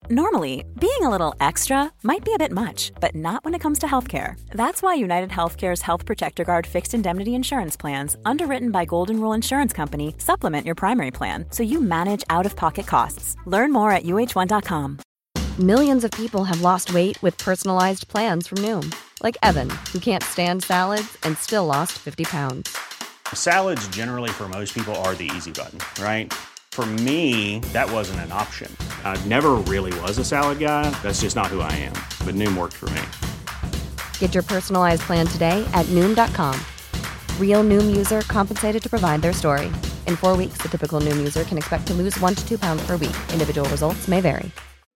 Normally, being a little extra might be a bit much, but not when it comes to healthcare. That's why United Healthcare's Health Protector Guard fixed indemnity insurance plans, underwritten by Golden Rule Insurance Company, supplement your primary plan so you manage out-of-pocket costs. Learn more at uh1.com. Millions of people have lost weight with personalized plans from Noom. Like Evan, who can't stand salads and still lost 50 pounds. Salads generally for most people are the easy button, right? For me, that wasn't an option. I never really was a salad guy. That's just not who I am. But Noom worked for me. Get your personalized plan today at Noom.com. Real Noom user compensated to provide their story. In 4 weeks, the typical Noom user can expect to lose 1 to 2 pounds per week. Individual results may vary.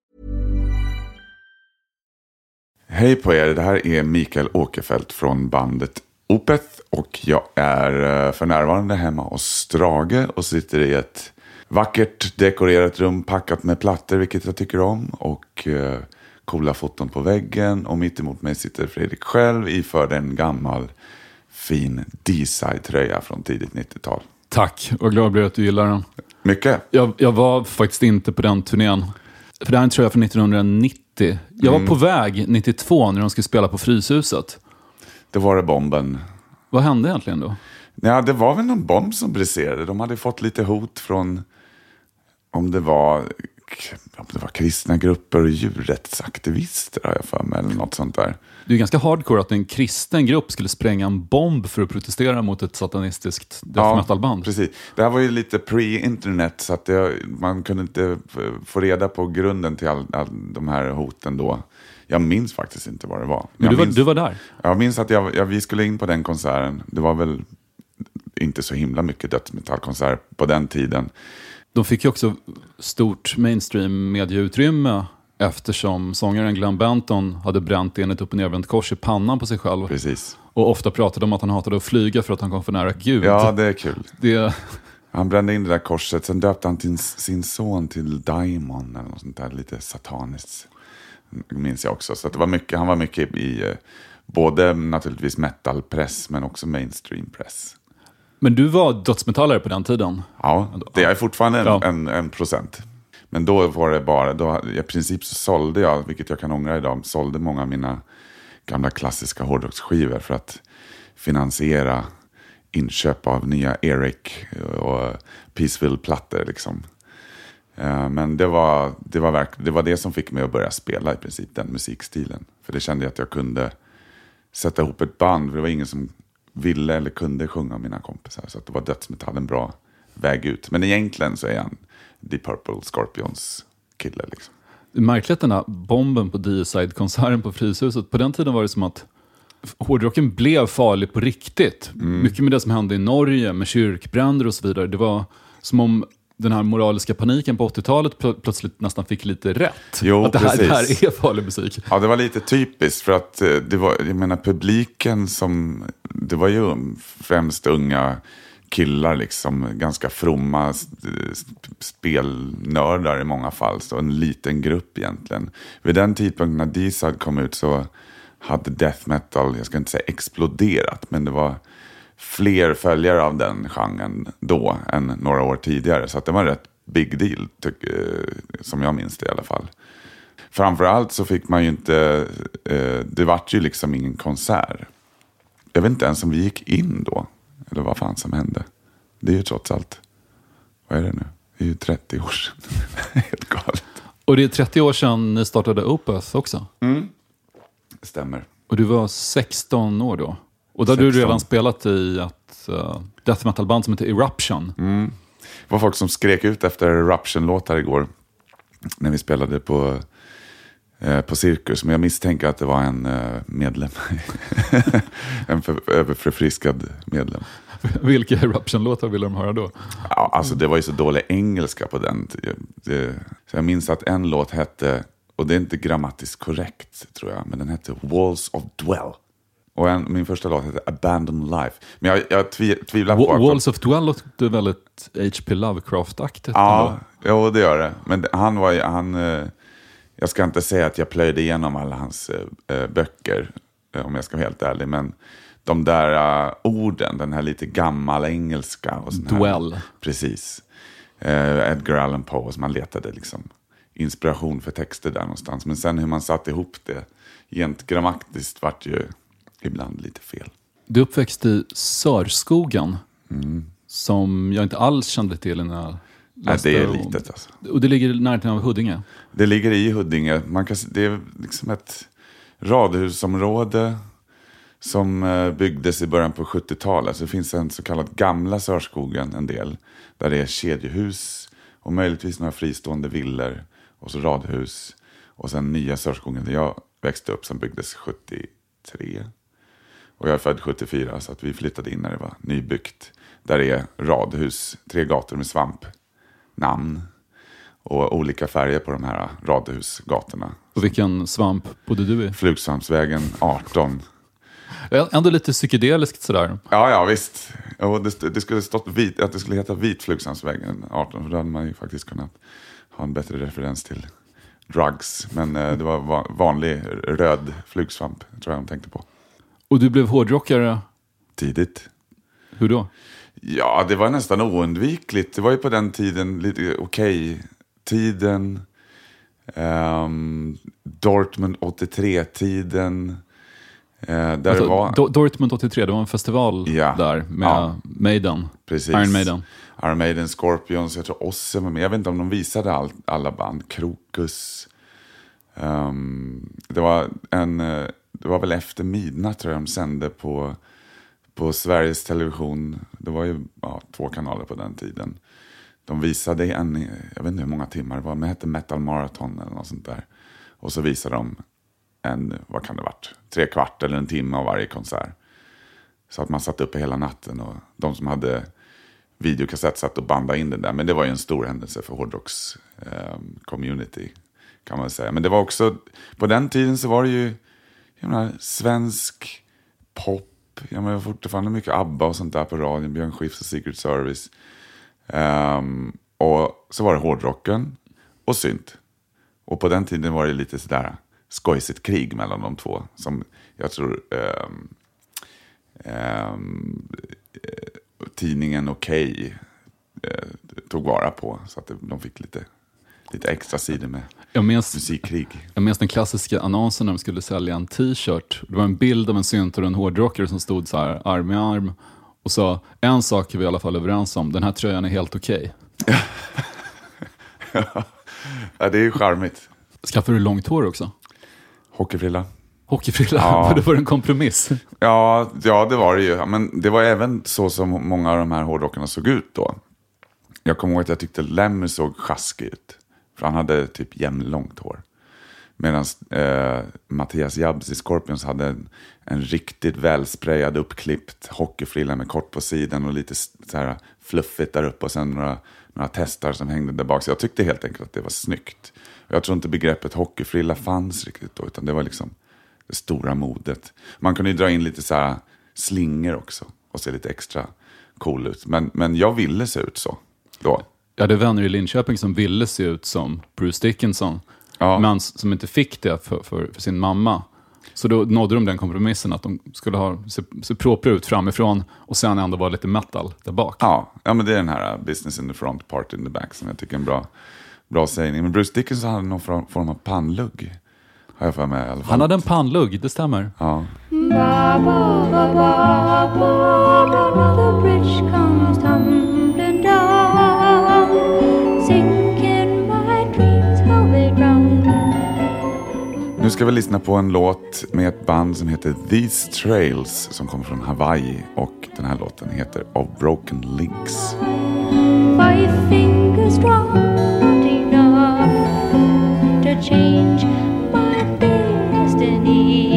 Hej på er, det här är Mikael Åkerfeldt från bandet Opeth. Och jag är för närvarande hemma hos Strage och sitter i ett vackert dekorerat rum packat med plattor, vilket jag tycker om. Och coola foton på väggen. Och mitt emot mig sitter Fredrik själv iförd en gammal fin D-side-tröja från tidigt 90-tal. Tack, och glad blir att du gillar den. Mycket. Jag var faktiskt inte på den turnén. För det här är en tröja från 1990. Jag var på väg 92 när de skulle spela på Fryshuset. Det var det bomben. Vad hände egentligen då? Ja, det var väl någon bomb som briserade. De hade fått lite hot från om det var kristna grupper och djurrättsaktivister, har jag för mig, eller något sånt där. Det är ganska hardcore att en kristen grupp skulle spränga en bomb för att protestera mot ett satanistiskt death metal-band. Precis. Det här var ju lite pre-internet, så att man kunde inte få reda på grunden till all de här hoten då. Jag minns faktiskt inte vad det var. Men du var där? Jag minns att vi skulle in på den konserten. Det var väl inte så himla mycket dödsmetallkonsert på den tiden. De fick ju också stort mainstream medieutrymme eftersom sångaren Glenn Benton hade bränt in ett upp- och nervänt kors i pannan på sig själv. Precis. Och ofta pratade om att han hatade att flyga för att han kom för nära Gud. Ja, det är kul. Han brände in det där korset, sen döpte han sin son till Daimon eller något sånt där, lite sataniskt, minns jag också. Så att det var mycket, han var mycket i både naturligtvis metalpress men också mainstreampress. Men du var dödsmetallare på den tiden? Ja, det är fortfarande en procent. Men då var det bara, i princip så sålde jag, vilket jag kan ångra idag, sålde många av mina gamla klassiska hårdrocksskivor för att finansiera inköp av nya Eric och Peaceville-plattor liksom. Men det var det som fick mig att börja spela i princip den musikstilen. För det kände jag att jag kunde sätta ihop ett band, för det var ingen som ville eller kunde sjunga av mina kompisar. Så att det var dödsmetall en bra väg ut. Men egentligen så är han Deep Purple Scorpions kille liksom. Det är märkligt den här bomben på D-side-konserten på Fryshuset. På den tiden var det som att hårdrocken blev farlig på riktigt. Mycket med det som hände i Norge med kyrkbränder och så vidare. Det var som om den här moraliska paniken på 80-talet plötsligt nästan fick lite rätt. Jo, att det här är farlig musik. Ja, det var lite typiskt för att det var, jag menar, publiken som, det var ju främst unga killar liksom, ganska fromma spelnördar i många fall, så en liten grupp egentligen. Vid den tidpunkten när D-side kom ut så hade death metal, jag ska inte säga exploderat, men det var fler följare av den genren då än några år tidigare. Så att det var en rätt big deal, som jag minns det i alla fall. Framförallt så fick man ju inte, det var ju liksom ingen konsert. Jag vet inte ens om vi gick in då, eller vad fan som hände. Det är ju trots allt, vad är det nu? Det är ju 30 år sedan. Helt galet. Och det är 30 år sedan ni startade Opeth också. Det stämmer. Och du var 16 år då. Och då hade du redan spelat i ett death metal-band som heter Eruption. Det var folk som skrek ut efter Eruption-låtar igår när vi spelade på Cirkus. Men jag misstänker att det var en medlem. En överförfriskad medlem. Vilka Eruption-låtar ville de höra då? Ja, alltså det var ju så dålig engelska på den. Så jag minns att en låt hette, och det är inte grammatiskt korrekt tror jag, men den hette Walls of Dwell. Och min första låt hette Abandon Life. Men jag tvivlar på... Walls of Dwell låter väldigt H.P. Lovecraft-aktigt. Ja, jo, det gör det. Men han jag ska inte säga att jag plöjde igenom alla hans böcker, om jag ska vara helt ärlig. Men de där orden, den här lite gammal engelska. Och Dwell. Precis. Edgar Allan Poe, som man letade liksom inspiration för texter där någonstans. Men sen hur man satt ihop det gent grammatiskt vart ju ibland lite fel. Du uppväxt i Sörskogen, som jag inte alls kände till när jag läste. Nej, det är litet alltså. Och det ligger nära av Huddinge? Det ligger i Huddinge. Det är liksom ett radhusområde som byggdes i början på 70-talet. Så det finns en så kallad gamla Sörskogen, en del. Där det är kedjehus och möjligtvis några fristående villor. Och så radhus. Och sen nya Sörskogen där jag växte upp som byggdes 73. Och jag är född 74 så att vi flyttade in när det var nybyggt. Där är radhus, 3 gator med svampnamn. Och olika färger på de här radhusgatorna. Och vilken svamp bodde du i? Flugsvampsvägen 18. Ändå lite psykedeliskt sådär. Ja, visst. Och det skulle stått att det skulle heta vit Flugsvampsvägen 18. För då hade man ju faktiskt kunnat ha en bättre referens till drugs. Men det var vanlig röd flugsvamp, tror jag de tänkte på. Och du blev hårdrockare? Tidigt. Hur då? Ja, det var nästan oundvikligt. Det var ju på den tiden lite okej-tiden. Dortmund 83-tiden. Där alltså, var... Dortmund 83, det var en festival där med Maiden. Precis. Iron Maiden, Scorpions, jag tror Osse, men jag vet inte om de visade alla band. Krokus. Det var väl efter midnatt tror jag de sände på Sveriges Television. Det var ju 2 kanaler på den tiden. De visade jag vet inte hur många timmar det var, men det hette Metal Marathon eller något sånt där. Och så visade de vad kan det varit? 3/4 eller en timme av varje konsert. Så att man satt uppe hela natten och de som hade videokassett satt och bandade in det där. Men det var ju en stor händelse för hårdrocks community kan man säga. Men det var också, på den tiden så var det ju svensk pop. Jag var fortfarande mycket ABBA och sånt där på radion. Björn Skifs och Secret Service. Och så var det hårdrocken och synt. Och på den tiden var det lite sådär skojsigt krig mellan de två. Som jag tror tidningen Okej tog vara på. Så att de fick lite extra sidor med musikkrig. Jag minns den klassiska annonsen när de skulle sälja en t-shirt. Det var en bild av en synt och en hårdrockare som stod så här arm i arm. Och sa, en sak är vi i alla fall överens om. Den här tröjan är helt okej. Ja, det är ju charmigt. Skaffade du långt hår också? Hockeyfrilla. Ja. Det var en kompromiss. Ja, det var det ju. Men det var även så som många av de här hårdrockarna såg ut då. Jag kommer ihåg att jag tyckte Lemmy såg sjaskig ut. För han hade typ jämnlångt hår. Medan Mattias Jabs i Scorpions hade en riktigt välsprayad, uppklippt hockeyfrilla med kort på sidan och lite så här fluffigt där uppe och sen några testar som hängde där bak. Så jag tyckte helt enkelt att det var snyggt. Och jag tror inte begreppet hockeyfrilla fanns riktigt då, utan det var liksom det stora modet. Man kunde ju dra in lite så här slingor också och se lite extra cool ut. Men jag ville se ut så då. Jag hade vänner i Linköping som ville se ut som Bruce Dickinson. Ja. Men som inte fick det för sin mamma. Så då nådde de den kompromissen att de skulle se proper ut framifrån och sen ändå vara lite metal där bak. Ja, men det är den här business in the front, part in the back som jag tycker är en bra sägning. Men Bruce Dickinson hade någon form av pannlugg. Har jag för mig i alla fall. Han hade en pannlugg, det stämmer. Ja. The bridge comes tumbling down, sinking my dreams how they drown. Nu ska vi lyssna på en låt med ett band som heter These Trails som kommer från Hawaii, och den här låten heter Of Broken Links. 5 fingers strong, not enough to change my destiny.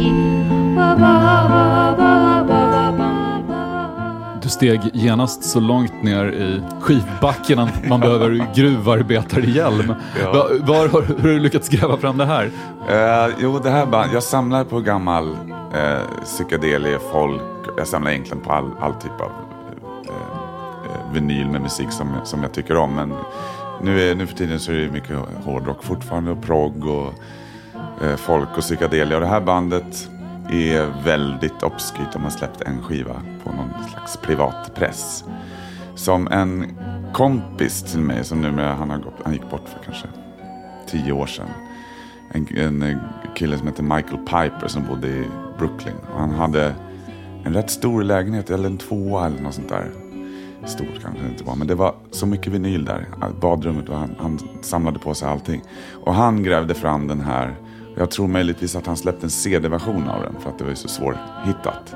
Du steg genast så långt ner i skivbacken att man behöver gruvarbetarhjälm. Ja. Var har du lyckats gräva fram det här? Det här jag samlar på gammal psykedelie, folk. Jag samlar egentligen på all typ av vinyl med musik som jag tycker om. Men nu för tiden så är det mycket hårdrock fortfarande, och prog och folk och psykedelia. Och det här bandet är väldigt obskyrt. De har släppt en skiva på någon slags privatpress. Som en kompis till mig som numera han gick bort för kanske 10 år sedan. En kille som heter Michael Piper som bodde i Brooklyn. Och han hade en rätt stor lägenhet, eller en 2 eller något sånt där. Stort kanske det inte var, men det var så mycket vinyl där. Badrummet, och han samlade på sig allting. Och han grävde fram den här. Jag tror möjligtvis att han släppte en CD-version av den för att det var ju så svårhittat.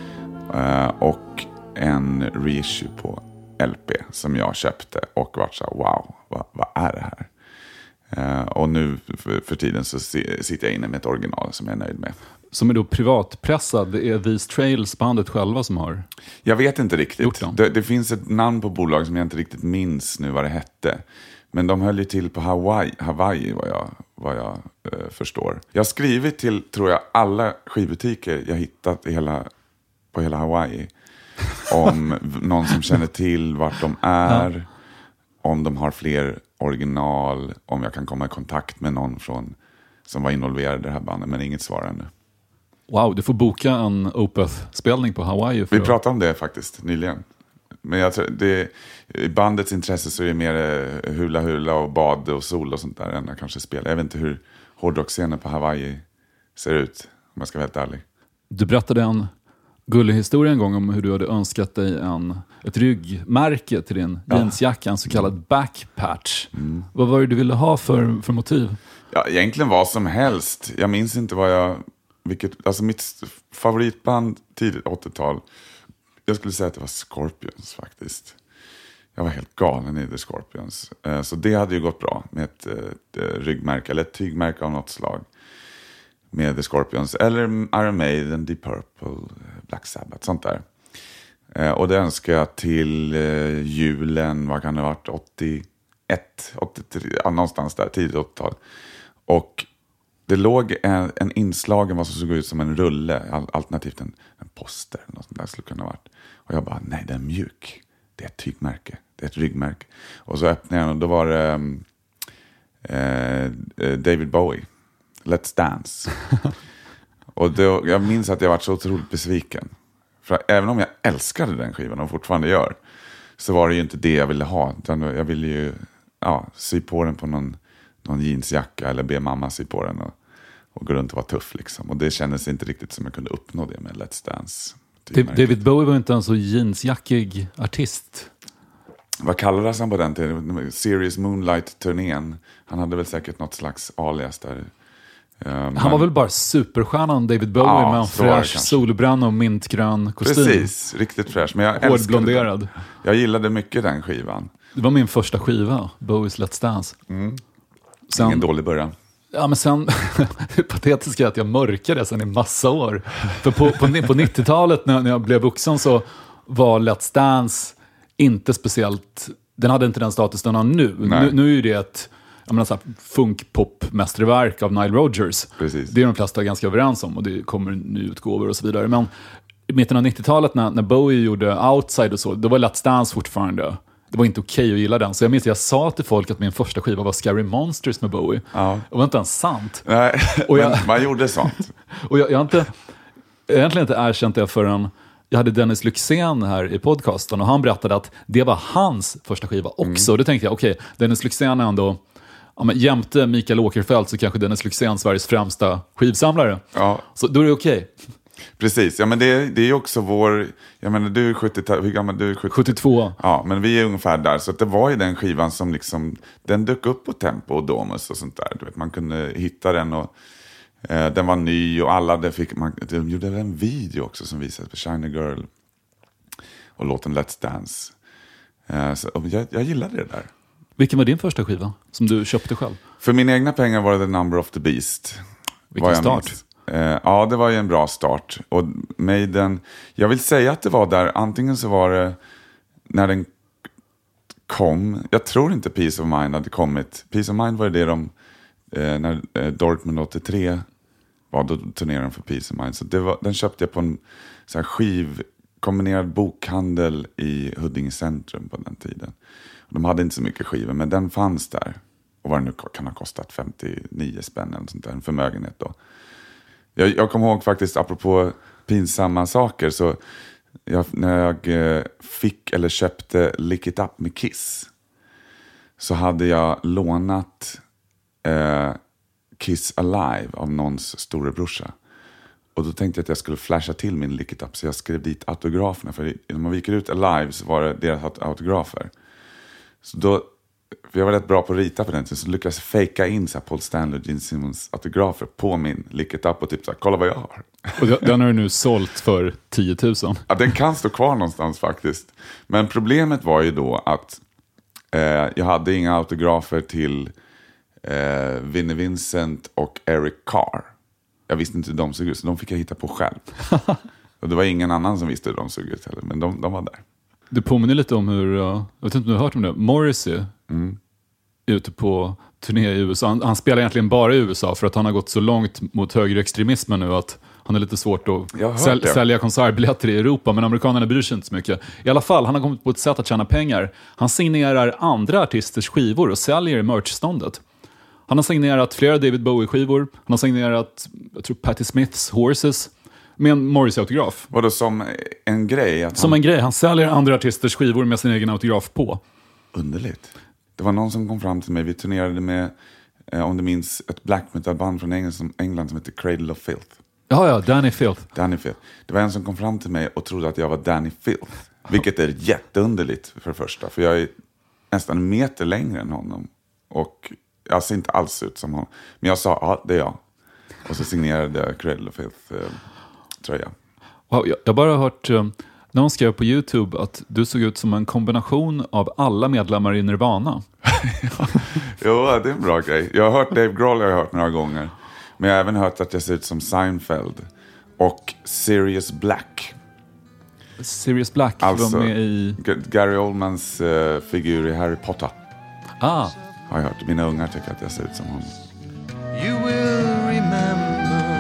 Och en reissue på LP som jag köpte och var så wow, vad är det här? Och nu för tiden så sitter jag inne med ett original som jag är nöjd med. Som är då privatpressad, det är These Trails bandet själva som har... Jag vet inte riktigt. Det finns ett namn på bolag som jag inte riktigt minns nu vad det hette. Men de höll ju till på Hawaii vad jag förstår. Jag har skrivit till, tror jag, alla skivbutiker jag hittat på hela Hawaii. Om någon som känner till vart de är. Om de har fler original. Om jag kan komma i kontakt med någon som var involverad i det här bandet. Men inget svar ännu. Wow, du får boka en Opeth-spelning på Hawaii. Vi pratade om det faktiskt nyligen. Men jag tror i bandets intresse så är det mer hula och bad och sol och sånt där än att kanske spela. Jag vet inte hur hårdrockscenen på Hawaii ser ut, om jag ska vara helt ärlig. Du berättade en gullig historia en gång om hur du hade önskat dig ett ryggmärke till din jeansjacka, en så kallad backpatch. Vad var det du ville ha för motiv? Ja, egentligen vad som helst. Jag minns inte mitt favoritband tidigt 80-tal. Jag skulle säga att det var Scorpions faktiskt. Jag var helt galen i The Scorpions. Så det hade ju gått bra med ett ryggmärke eller ett tygmärke av något slag. Med The Scorpions. Eller Iron Maiden, Deep Purple, Black Sabbath, sånt där. Och det önskar jag till julen, vad kan det ha varit, 81, 83, någonstans där, tidigt 80-tal. Och det låg en inslagen vad som såg ut som en rulle, alternativt en poster eller något sånt där skulle kunna ha varit. Och jag bara, nej, det är mjuk. Det är ett tygmärke, det är ett ryggmärke. Och så öppnade jag och då var det David Bowie, Let's Dance. Och då, jag minns att jag var så otroligt besviken. För även om jag älskade den skivan och fortfarande gör, så var det ju inte det jag ville ha. Utan jag ville ju sy på den på någon jeansjacka eller be mamma sy på den och gå runt och vara tuff liksom. Och det kändes inte riktigt som jag kunde uppnå det med Let's Dance. David Bowie var inte en så jeansjackig artist. Vad kallades han på den tiden? Serious Moonlight-turnén. Han hade väl säkert något slags alias där. Han var väl bara superstjärnan David Bowie med en fräsch solbränna och mintgrön kostym. Precis, riktigt fräsch. Men jag hårdblonderad. Jag gillade mycket den skivan. Det var min första skiva, Bowies Let's Dance. Sen, ingen dålig början. Ja, men sen, det patetiska är att jag mörkade sen i massa år. För på 90-talet när jag blev vuxen så var Let's Dance inte speciellt, den hade inte den status den har nu. Nu är ju det ett funk-pop-mästerverk av Nile Rodgers. Precis. Det är de flesta ganska överens om och det kommer nyutgåvor och så vidare. Men i mitten av 90-talet när Bowie gjorde Outside och så, då var Let's Dance fortfarande, det var inte okej att gilla den. Så jag minns att jag sa till folk att min första skiva var Scary Monsters med Bowie. Ja. Det var inte ens sant. Nej, men man gjorde sånt. Och jag har inte egentligen inte erkänt det förrän jag hade Dennis Lyxzén här i podcasten och han berättade att det var hans första skiva också. Och då tänkte jag, okej, Dennis Lyxzén är ändå, jämte Mikael Åkerfeldt så kanske Dennis Lyxzén Sveriges främsta skivsamlare. Ja. Så då är det okej. Precis, ja men det är ju också vår, jag menar du är 70, hur gammal du är? 72. Ja, men vi är ungefär där, så att det var ju den skivan som liksom, den dök upp på Tempo och Domus och sånt där, du vet, man kunde hitta den och den var ny och alla, de gjorde en video också som visade på Shiny Girl och låten Let's Dance. Och jag gillade det där. Vilken var din första skiva som du köpte själv? För mina egna pengar var det The Number of the Beast. Vilken start? Ja, det var ju en bra start. Och Maiden, jag vill säga att det var där, antingen så var det när den kom, jag tror inte Peace of Mind hade kommit. Peace of Mind var det när Dortmund 83 var, då turnerade de för Peace of Mind. Så den köpte jag på en så här kombinerad bokhandel i Huddinge centrum på den tiden. De hade inte så mycket skivor, men den fanns där. Och vad det nu kan ha kostat, 59 spänn eller sånt där, en förmögenhet då. Jag kommer ihåg faktiskt, apropå pinsamma saker, så när jag fick eller köpte Lick It Up med Kiss, så hade jag lånat Kiss Alive av någons storebrorsa. Och då tänkte jag att jag skulle flasha till min Lick It Up, så jag skrev dit autograferna. För när man viker ut Alive så var det deras autografer. Så då, för jag var rätt bra på att rita på den tiden, så lyckades jag fejka in så här Paul Stanley och Gene Simmons autografer på min Lick It Up och typ så här, kolla vad jag har. Och den har du nu sålt för 10 000. Ja, den kan stå kvar någonstans faktiskt. Men problemet var ju då att jag hade inga autografer till Vinnie Vincent och Eric Carr. Jag visste inte hur de såg ut, så de fick jag hitta på själv. Och det var ingen annan som visste hur de såg ut heller, men de var där. Det påminner lite om hur, jag vet inte om du har hört om det, Morrissey ute på turné i USA. Han spelar egentligen bara i USA för att han har gått så långt mot högerextremismen nu att han är lite svårt att sälja konsertbiljetter i Europa, men amerikanerna bryr sig inte så mycket. I alla fall, han har kommit på ett sätt att tjäna pengar. Han signerar andra artisters skivor och säljer i merchståndet. Han har signerat flera David Bowie-skivor. Han har signerat, jag tror, Patti Smiths Horses med en Morrissey-autograf. Var det som en grej? Som en grej. Han säljer andra artisters skivor med sin egen autograf på. Underligt. Det var någon som kom fram till mig. Vi turnerade med, om du minns, ett black metal-band från England som heter Cradle of Filth. Ja, Danny Filth. Danny Filth. Det var en som kom fram till mig och trodde att jag var Danny Filth. Vilket är jätteunderligt för det första. För jag är nästan en meter längre än honom. Och jag ser inte alls ut som honom. Men jag sa, ja, det är jag. Och så signerade jag Cradle of Filth tröja. Wow, jag har bara hört, någon skrev på YouTube att du såg ut som en kombination av alla medlemmar i Nirvana. Jo, det är en bra grej. Jag har hört Dave Grohl, jag har hört några gånger. Men jag har även hört att jag ser ut som Seinfeld. Och Sirius Black. Sirius Black alltså, var med i... Gary Oldmans figur i Harry Potter. Ah. Har jag hört. Mina ungar tycker att jag ser ut som honom. You will remember.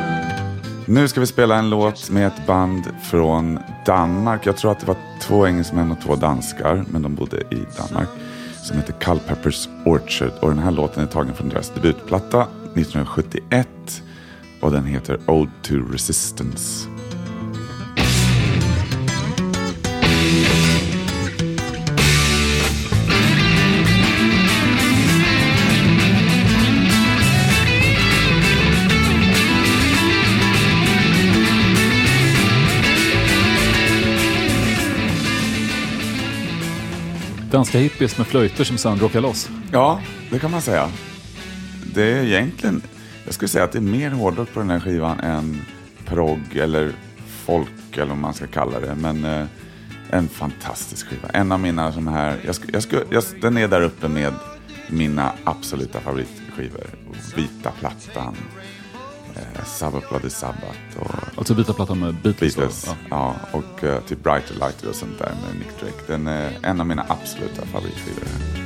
Nu ska vi spela en låt med ett band från Danmark. Jag tror att det var 2 engelsmän och 2 danskar, men de bodde i Danmark, som heter Culpepper's Orchard. Och den här låten är tagen från deras debutplatta 1971 och den heter Ode to Resistance. Danska hippies med flöjter som sen rockar loss. Ja, det kan man säga. Det är egentligen, jag skulle säga att det är mer hårdrock på den här skivan än progg eller folk eller vad man ska kalla det. Men en fantastisk skiva. En av mina som här, den är där uppe med mina absoluta favoritskivor. Vita plattan, Sabbath Bloody Sabbath. Alltså vita plattan med Beatles. Ja, och typ Brighter Lighter och sånt där med Nick Drake. Den är en av mina absoluta favoritskivor.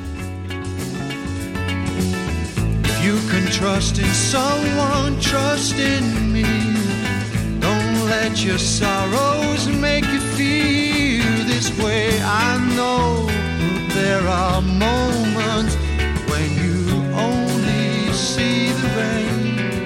You can trust in someone, trust in me. Don't let your sorrows make you feel this way. I know there are moments when you only see the rain.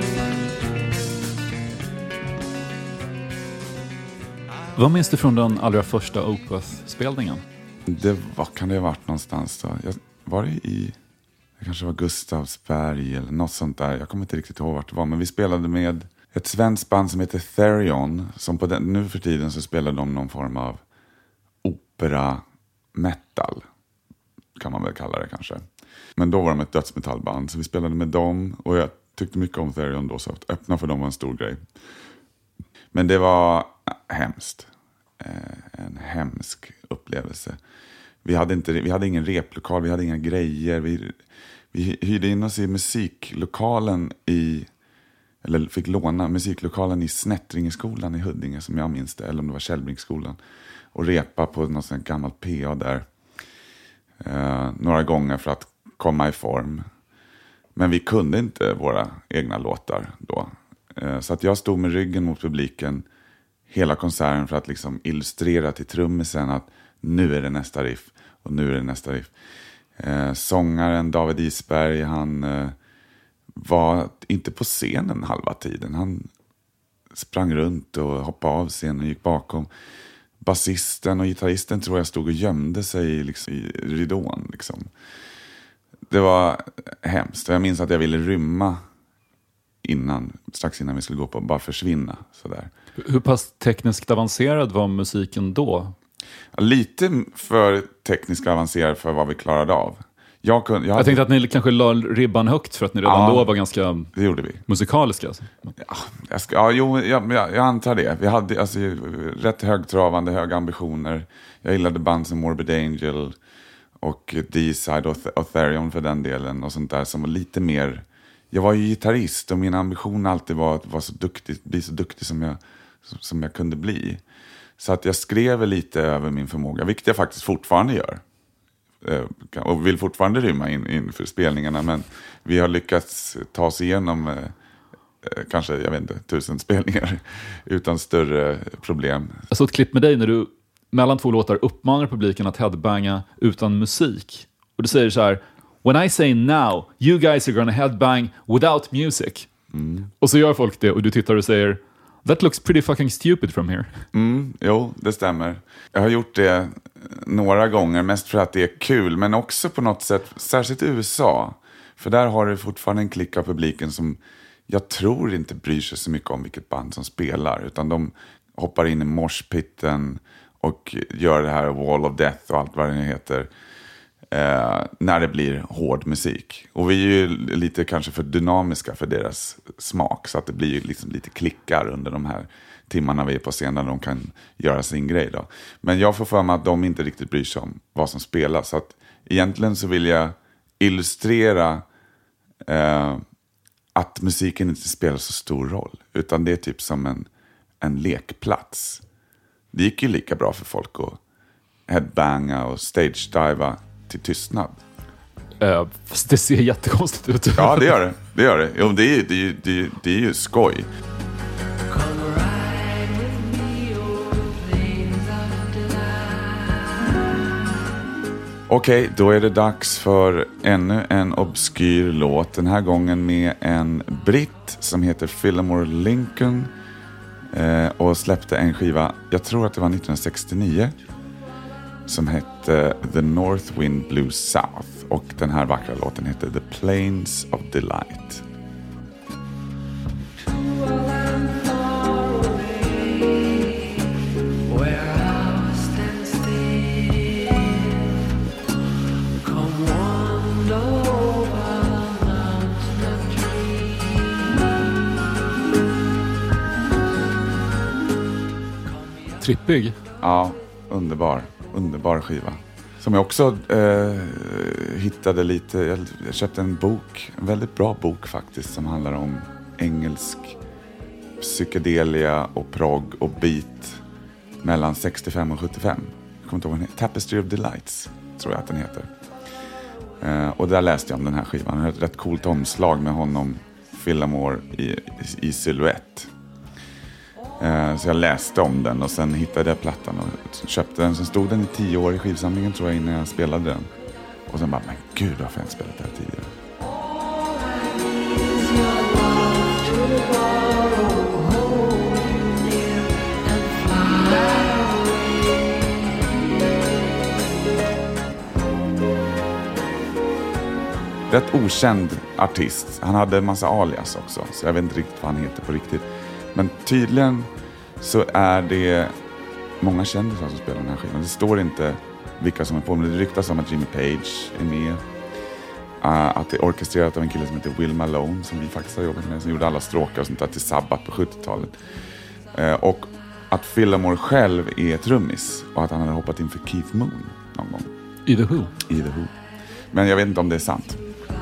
Vad minns du från den allra första Opeth-spelningen? Vad kan det ha varit någonstans då? Var det i... Det kanske var Gustavsberg eller något sånt där. Jag kommer inte riktigt ihåg vart det var. Men vi spelade med ett svenskt band som heter Therion. Som nu för tiden så spelar de någon form av opera metal. Kan man väl kalla det kanske. Men då var de ett dödsmetallband. Så vi spelade med dem. Och jag tyckte mycket om Therion då. Så att öppna för dem var en stor grej. Men det var hemskt. En hemsk upplevelse. Vi hade ingen replokal, vi hade inga grejer. Vi hyrde in oss i musiklokalen eller fick låna musiklokalen i Snättringeskolan i Huddinge, som jag minns det, eller om det var Källbringsskolan, och repa på något sånt gammalt PA där några gånger för att komma i form. Men vi kunde inte våra egna låtar då. Så att jag stod med ryggen mot publiken hela konserten för att liksom illustrera till trummisen att nu är det nästa riff och nu är det nästa riff. Sångaren David Isberg, han var inte på scenen halva tiden. Han sprang runt och hoppade av scenen och gick bakom. Basisten och gitarristen tror jag stod och gömde sig liksom i ridån. Liksom. det var hemskt. Jag minns att jag ville rymma strax innan vi skulle gå på, bara försvinna. Sådär. Hur pass tekniskt avancerad var musiken då? Lite för tekniskt avancerad för vad vi klarade av. Jag tänkte att ni kanske la ribban högt för att ni redan då var ganska det gjorde vi. Musikaliska. Jag antar det. Vi hade rätt högtravande, höga ambitioner. Jag gillade band som Morbid Angel och D-Side och Therion för den delen och sånt där som var lite mer. Jag var ju gitarrist och min ambition alltid var att bli så duktig som jag kunde bli. Så att jag skrev lite över min förmåga, vilket jag faktiskt fortfarande gör. Och vill fortfarande rymma inför spelningarna, men vi har lyckats ta oss igenom kanske, 1000 spelningar utan större problem. Jag såg ett klipp med dig när du mellan 2 låtar uppmanar publiken att headbanga utan musik. Och du säger så här: when I say now, you guys are gonna headbang without music. Och så gör folk det och du tittar och säger, that looks pretty fucking stupid from here. Jo, det stämmer. Jag har gjort det några gånger, mest för att det är kul, men också på något sätt, särskilt i USA. För där har du fortfarande en klick av publiken som jag tror inte bryr sig så mycket om vilket band som spelar, utan de hoppar in i moshpitten och gör det här Wall of Death och allt vad det nu heter när det blir hård musik. Och vi är ju lite kanske för dynamiska för deras smak, så att det blir ju liksom lite klickar under de här timmarna vi är på scenen där de kan göra sin grej då. Men jag får för mig att de inte riktigt bryr sig om vad som spelas, så att egentligen så vill jag illustrera att musiken inte spelar så stor roll, utan det är typ som en lekplats. Det gick ju lika bra för folk att headbanga och stage-diva till tystnad. Fast det ser jättekonstigt ut. Ja, det gör det. Jo, det är ju skoj. Okej, då är det dags för ännu en obskyr låt. Den här gången med en britt som heter Fillmore Lincoln. Och släppte en skiva, jag tror att det var 1969, som hette The North Wind Blew South. Och den här vackra låten heter The Plains of Delight. Trippig. Ja, underbar skiva. Som jag också hittade lite. Jag köpte en väldigt bra bok faktiskt, som handlar om engelsk psykedelia och prog och beat mellan 65 och 75. Jag kommer inte ihåg vad den heter. Tapestry of Delights tror jag att den heter. Och där läste jag om den här skivan. Det är ett rätt coolt omslag med honom, Fillmore, i silhuett. Så jag läste om den och sen hittade jag plattan och köpte den. Sen stod den i 10 år i skivsamlingen tror jag innan jag spelade den. Och sen bara, men gud varför har jag inte spelat det här tidigare? Rätt okänd artist. Han hade en massa alias också, så jag vet inte riktigt vad han heter på riktigt. Men tydligen så är det många kändisar som spelar den här skivan. Det står inte vilka som är på, men det ryktas om att Jimmy Page är med. Att det är orkestrerat av en kille som heter Will Malone, som vi faktiskt har jobbat med, som gjorde alla stråkar och sånt där till Sabbath på 70-talet. Och att Fillmore själv är trummis och att han hade hoppat in för Keith Moon någon gång. I The Who. Men jag vet inte om det är sant.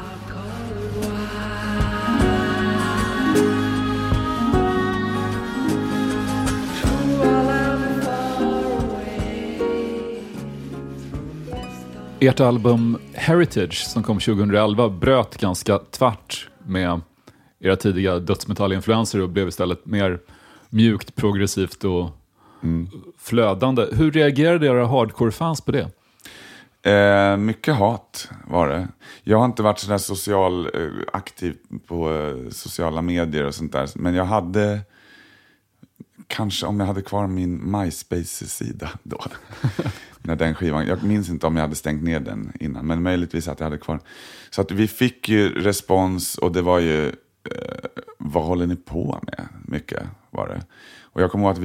Ert album Heritage som kom 2011 bröt ganska tvärt med era tidiga dödsmetallinfluenser och blev istället mer mjukt, progressivt och flödande. Hur reagerade era hardcore-fans på det? Mycket hat var det. Jag har inte varit sådär aktiv på sociala medier och sånt där. Men jag hade, kanske om jag hade kvar min MySpace-sida då. när den skivan, jag minns inte om jag hade stängt ner den innan, men möjligtvis att jag hade kvar. Så att vi fick ju respons, och det var ju, vad håller ni på med? Mycket var det. Och jag kommer ihåg att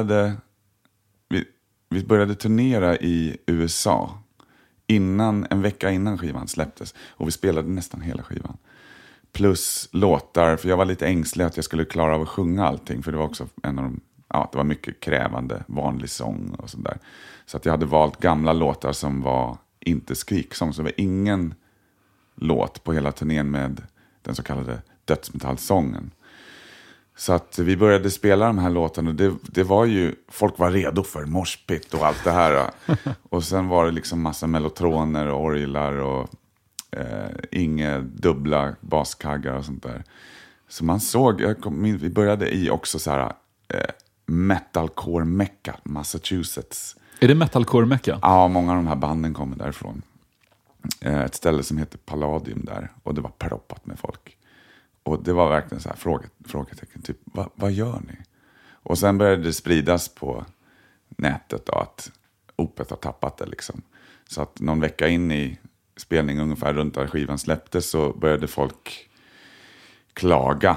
vi började turnera i USA en vecka innan skivan släpptes, och vi spelade nästan hela skivan. Plus låtar, för jag var lite ängslig att jag skulle klara av att sjunga allting, för det var också det var mycket krävande, vanlig sång och sådär. Så att jag hade valt gamla låtar som var inte skriksång, så det var ingen låt på hela turnén med den så kallade dödsmetallsången. Så att vi började spela de här låtarna, och det var ju, folk var redo för morspit och allt det här. Och sen var det liksom massa mellotroner och orglar och inga dubbla baskaggar och sånt där. Så man såg, vi började i också så här metalcore Mecca, Massachusetts. Är det metalcore Mecca? Ja, många av de här banden kommer därifrån. Ett ställe som heter Palladium där, och det var proppat med folk. Och det var verkligen så här frågetecken, typ, vad gör ni? Och sen började det spridas på nätet då, att Opeth har tappat det liksom. Så att någon vecka in i spelning, ungefär runt där skivan släpptes, så började folk klaga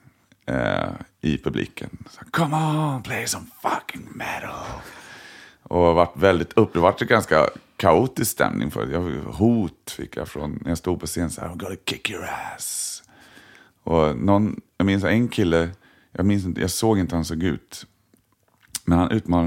i publiken. Så, come on, play some fucking metal. Och varit väldigt upprörd, det ganska kaotisk stämning för hot fick jag från när jag stod på scen, så här, I'm gonna kick your ass. Och jag minns en kille, jag såg inte han såg ut, men han utmanade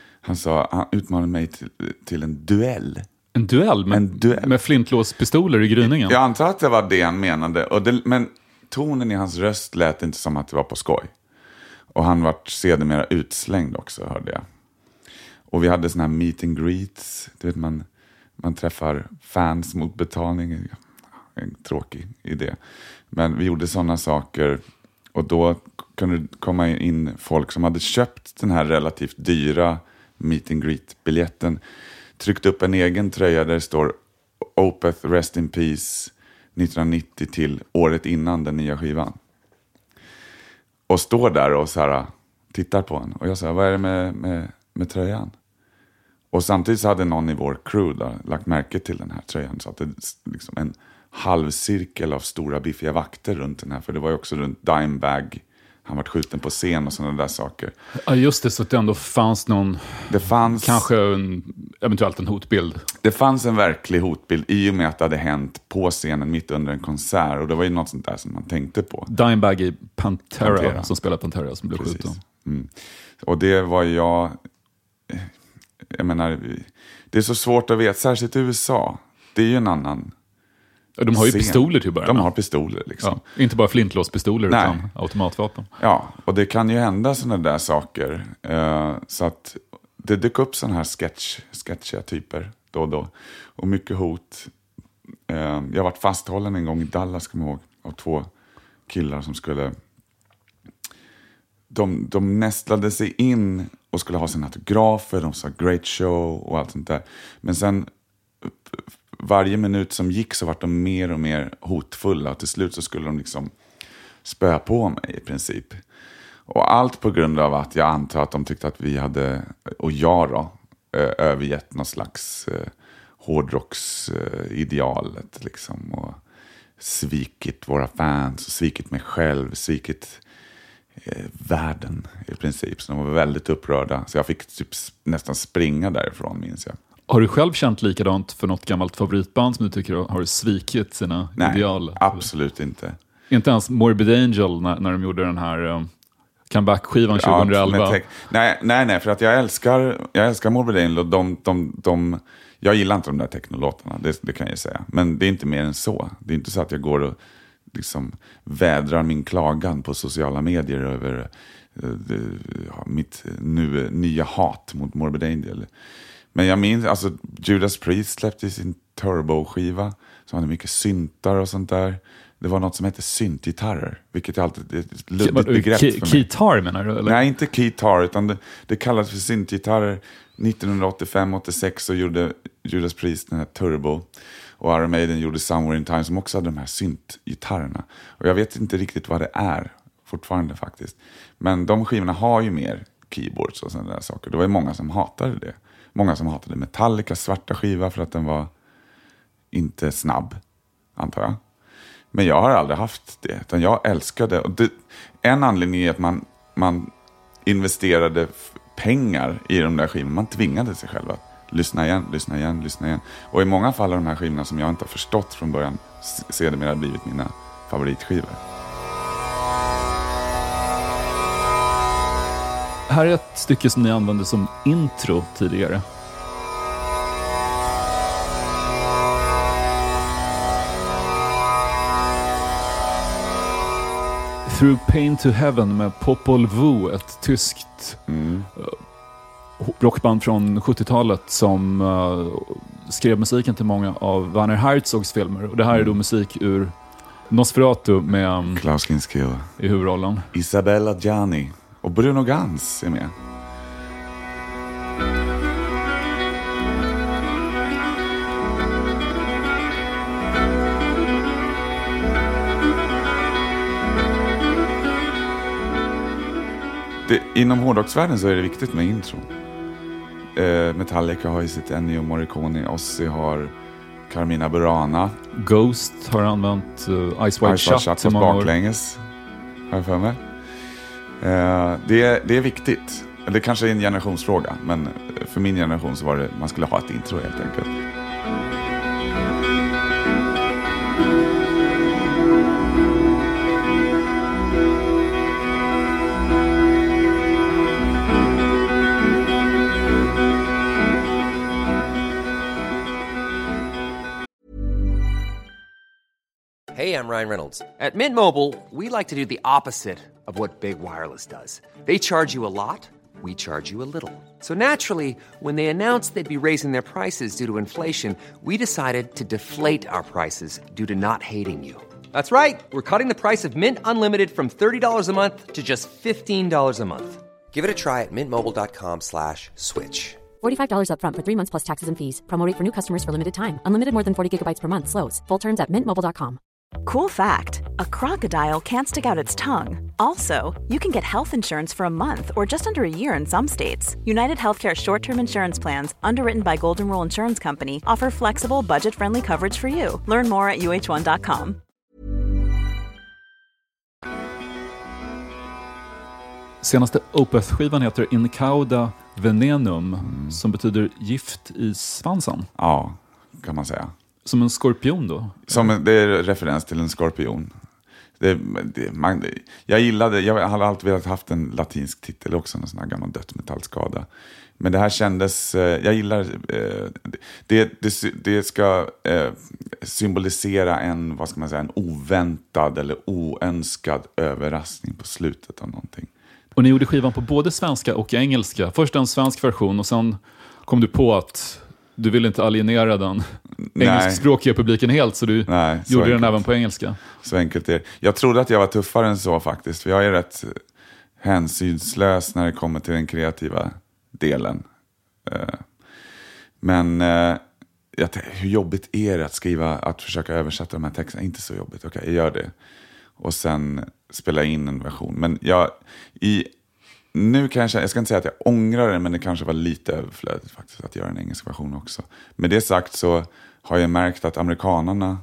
mig till en duell. En duell med flintlåspistoler i gryningen? Jag antar att det var det han menade, men tonen i hans röst lät inte som att det var på skoj. Och han var sedermera utslängd också, hörde jag. Och vi hade såna här meet and greets, du vet, man träffar fans mot betalning, en tråkig idé. Men vi gjorde sådana saker, och då kunde det komma in folk som hade köpt den här relativt dyra meet and greet-biljetten, tryckt upp en egen tröja där det står Opeth Rest in Peace 1990 till året innan den nya skivan. Och står där och så här, tittar på en. Och jag sa, vad är det med tröjan? Och samtidigt så hade någon i vår crew där lagt märke till den här tröjan, så att det liksom en halvcirkel av stora biffiga vakter runt den här, för det var ju också runt Dimebag, han var skjuten på scen och sådana där saker. Ja, just det, så att det ändå fanns någon, kanske eventuellt en hotbild. Det fanns en verklig hotbild i och med att det hade hänt på scenen mitt under en konsert, och det var ju något sånt där som man tänkte på. Dimebag i Pantera. Som spelar Pantera, som blev skjuten. Och det var jag menar, det är så svårt att veta, särskilt i USA. Det är ju en annan. De har ju pistoler till början. De har pistoler liksom. Ja, inte bara flintlåspistoler utan automatvapen. Ja, och det kan ju hända sådana där saker. Så att det dök upp sådana här sketchiga typer då och då. Och mycket hot. Jag varit fasthållen en gång i Dallas, kommer jag ihåg, av 2 killar som skulle... De nästlade sig in och skulle ha sina autografer. De sa great show och allt sånt där. Men sen... varje minut som gick så var de mer och mer hotfulla. Och till slut så skulle de liksom spöa på mig i princip. Och allt på grund av att jag antar att de tyckte att vi hade, och jag då, övergett någon slags hårdrocksidealet liksom. Och svikit våra fans och svikit mig själv, svikit världen i princip. Så de var väldigt upprörda. Så jag fick typ nästan springa därifrån, minns jag. Har du själv känt likadant för något gammalt favoritband som du tycker har svikit sina ideal? Nej, absolut inte. Inte ens Morbid Angel när de gjorde den här comeback-skivan 2011? Nej, för att jag älskar Morbid Angel, och jag gillar inte de där technolåtarna, det kan jag säga. Men det är inte mer än så. Det är inte så att jag går och liksom vädrar min klagan på sociala medier över mitt nya hat mot Morbid Angel. Men jag minns, alltså Judas Priest släppte sin Turbo-skiva som hade mycket syntar och sånt där. Det var något som hette syntgitarrer, vilket är alltid ett luddigt begrepp för mig. Keytar menar du? Eller? Nej, inte keytar, utan det kallades för syntgitarrer. 1985-86 så gjorde Judas Priest den här Turbo. Och Iron Maiden gjorde Somewhere in Time, som också hade de här syntgitarrerna. Och jag vet inte riktigt vad det är fortfarande faktiskt. Men de skivorna har ju mer keyboards och sådana där saker. Det var ju många som hatade det. många som hatade Metallicas svarta skiva för att den var inte snabb, antar jag. Men jag har aldrig haft det, utan jag älskade. Och en anledning är att man investerade pengar i de där skivorna. Man tvingade sig själv att lyssna igen. Och i många fall av de här skivorna som jag inte har förstått från början sedermera blivit mina favoritskivor. Här är ett stycke som ni använde som intro tidigare. Through Pain to Heaven med Popol Vuh, ett tyskt rockband från 70-talet som skrev musiken till många av Werner Herzogs filmer. Och det här är då musik ur Nosferatu med Klaus Kinski i huvudrollen. Isabella Gianni och Bruno Ganz är med. Inom hårdrocksvärlden så är det viktigt med intro. Metallica har ju sitt Ennio Morricone, Ozzy har Carmina Burana. Ghost har använt Ice White Shut som baklänges, har jag för mig. Det är viktigt. Det kanske är en generationsfråga, men för min generation så var det, man skulle ha ett intro helt enkelt. Hey, I'm Ryan Reynolds. At Mint Mobile, we like to do the opposite of what Big Wireless does. They charge you a lot, we charge you a little. So naturally, when they announced they'd be raising their prices due to inflation, we decided to deflate our prices due to not hating you. That's right. We're cutting the price of Mint Unlimited from $30 a month to just $15 a month. Give it a try at mintmobile.com/switch. $45 up front for 3 months plus taxes and fees. Promo rate for new customers for limited time. Unlimited more than 40 gigabytes per month slows. Full terms at mintmobile.com. Cool fact, a crocodile can't stick out its tongue. Also, you can get health insurance for a month or just under a year in some states. United Healthcare short-term insurance plans, underwritten by Golden Rule Insurance Company, offer flexible, budget-friendly coverage for you. Learn more at uh1.com. Senaste Opeth-skivan heter In Cauda Venenum, som betyder gift i svansen. Ja, kan man säga. Som en skorpion då? Det är referens till en skorpion. Jag hade alltid velat haft en latinsk titel också, en sån här gammal dödsmetallskada. Men det här kändes, jag gillar, det ska symbolisera en, vad ska man säga, en oväntad eller oönskad överraskning på slutet av någonting. Och ni gjorde skivan på både svenska och engelska. Först en svensk version och sen kom du på att du ville inte alienera den engelskspråkiga publiken helt, så du gjorde den även på engelska. Så enkelt är det. Jag trodde att jag var tuffare än så faktiskt. För jag är rätt hänsynslös när det kommer till den kreativa delen. Men hur jobbigt är det att skriva, att försöka översätta de här texterna? Inte så jobbigt, okej, jag gör det. Och sen spela in en version. Men nu kanske, jag ska inte säga att jag ångrar det, men det kanske var lite överflödigt faktiskt att göra en engelsk version också. Med det sagt så har jag märkt att amerikanerna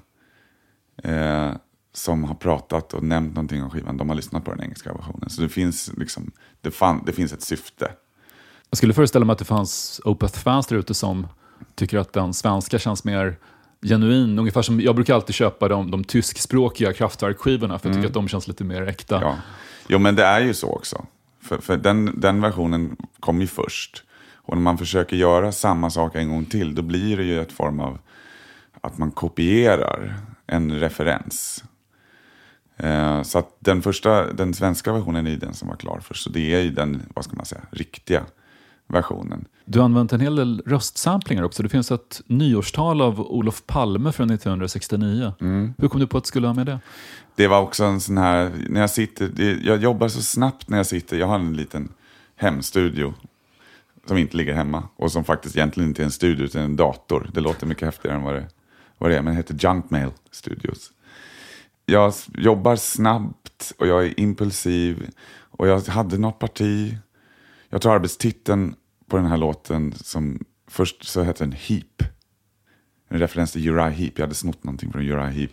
som har pratat och nämnt någonting om skivan, de har lyssnat på den engelska versionen. Så det finns liksom, det finns ett syfte. Jag skulle föreställa mig att det fanns Opeth-fans där ute som tycker att den svenska känns mer genuin. Ungefär som jag brukar alltid köpa de tyskspråkiga Kraftwerk-skivorna, för jag tycker att de känns lite mer äkta. Ja. Jo, men det är ju så också. För den versionen kom ju först. Och när man försöker göra samma sak en gång till, då blir det ju ett form av att man kopierar en referens. Så att den svenska versionen är den som var klar först. Så det är ju den, vad ska man säga, riktiga versionen. Du har använt en hel del röstsamplingar också. Det finns ett nyårstal av Olof Palme från 1969. Hur kom du på att du skulle ha med det? Det var också en sån här, när jag sitter, jag jobbar så snabbt när jag sitter. Jag har en liten hemstudio som inte ligger hemma. Och som faktiskt egentligen inte är en studio utan en dator. Det låter mycket häftigare än vad det är. Men det heter Junkmail Studios. Jag jobbar snabbt och jag är impulsiv. Och jag hade något parti. Jag tror arbetstiteln på den här låten som först så hette den Heap. En referens till Uriah Heep. Jag hade snott någonting från Uriah Heep.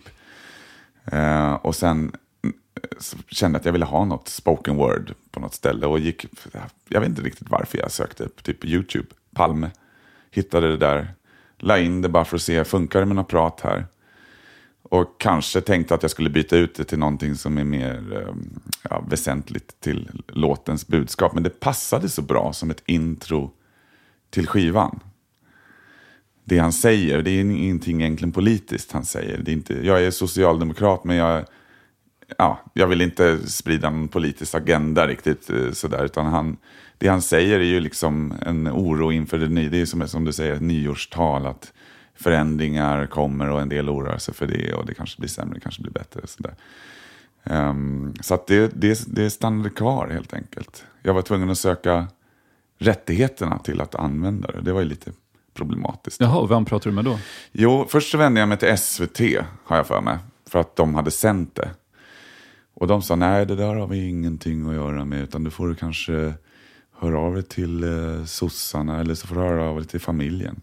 Och sen så kände jag att jag ville ha något spoken word på något ställe. Och jag vet inte riktigt varför jag sökte upp typ YouTube. Palme. Hittade det där. La in det bara för att se, funkar det med något prat här? Och kanske tänkte att jag skulle byta ut det till någonting som är mer väsentligt till låtens budskap. Men det passade så bra som ett intro till skivan. Det han säger, det är ingenting egentligen politiskt han säger. Det är inte, jag är socialdemokrat, men jag vill inte sprida någon politisk agenda riktigt sådär. Utan det han säger är ju liksom en oro inför det nya. Det är som du säger, ett nyårstal, att förändringar kommer och en del oroar sig för det. Och det kanske blir sämre, det kanske blir bättre. Sådär. Så att det stannade kvar helt enkelt. Jag var tvungen att söka rättigheterna till att använda det. Det var ju lite problematiskt. Jaha, vem pratar du med då? Jo, först så vände jag mig till SVT, har jag för mig. För att de hade sänt det. Och de sa, nej, det där har vi ingenting att göra med. Utan du får kanske höra av dig till sossarna. Eller så får du höra av dig till familjen.